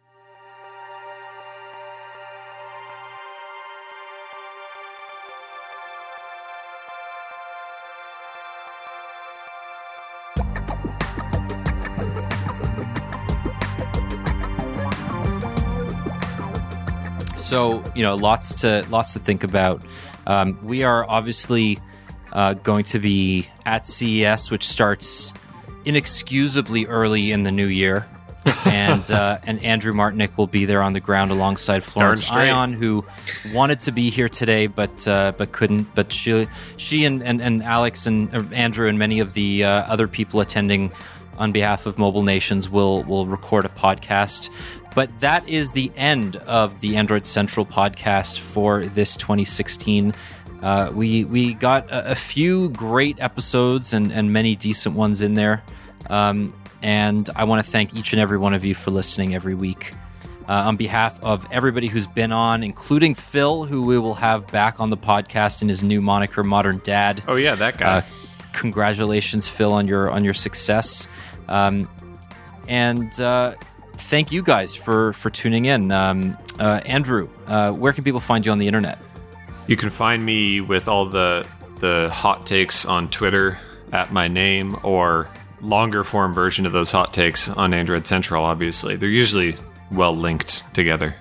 So, you know, lots to lots to think about. Um, we are obviously uh, going to be at C E S, which starts inexcusably early in the new year, and uh, and Andrew Martinick will be there on the ground alongside Florence Ion, who wanted to be here today but uh, but couldn't. But she she and and, and Alex and uh, Andrew and many of the uh, other people attending on behalf of Mobile Nations will will record a podcast. But that is the end of the Android Central podcast for this twenty sixteen. Uh, we we got a, a few great episodes and, and many decent ones in there. Um, and I want to thank each and every one of you for listening every week. Uh, on behalf of everybody who's been on, including Phil, who we will have back on the podcast in his new moniker, Modern Dad. Oh, yeah, that guy. Uh, congratulations, Phil, on your on your success. Um, and... Uh, Thank you guys for, for tuning in. Um, uh, Andrew, uh, where can people find you on the internet? You can find me with all the the hot takes on Twitter at my name, or longer form version of those hot takes on Android Central, obviously. They're usually well linked together.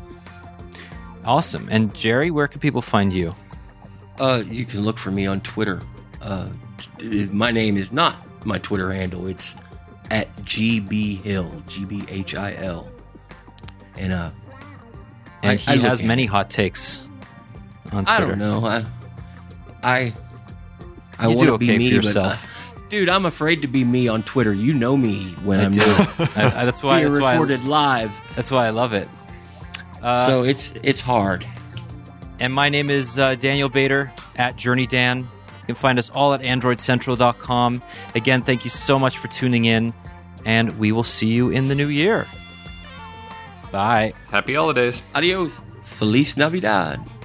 Awesome. And Jerry, where can people find you? Uh, you can look for me on Twitter. Uh, my name is not my Twitter handle. It's at G B Hill, G B H I L. And uh and I, he I has many hot takes on Twitter. I don't know. I I I you want do to be okay me, for yourself. But, uh, dude, I'm afraid to be me on Twitter. You know me when I I'm do. I, I, that's why being that's why recorded I, live. That's why I love it. Uh, so it's it's hard. And my name is uh, Daniel Bader at Journey Dan. You can find us all at android central dot com. Again, thank you so much for tuning in, and we will see you in the new year. Bye. Happy holidays. Adios. Feliz Navidad.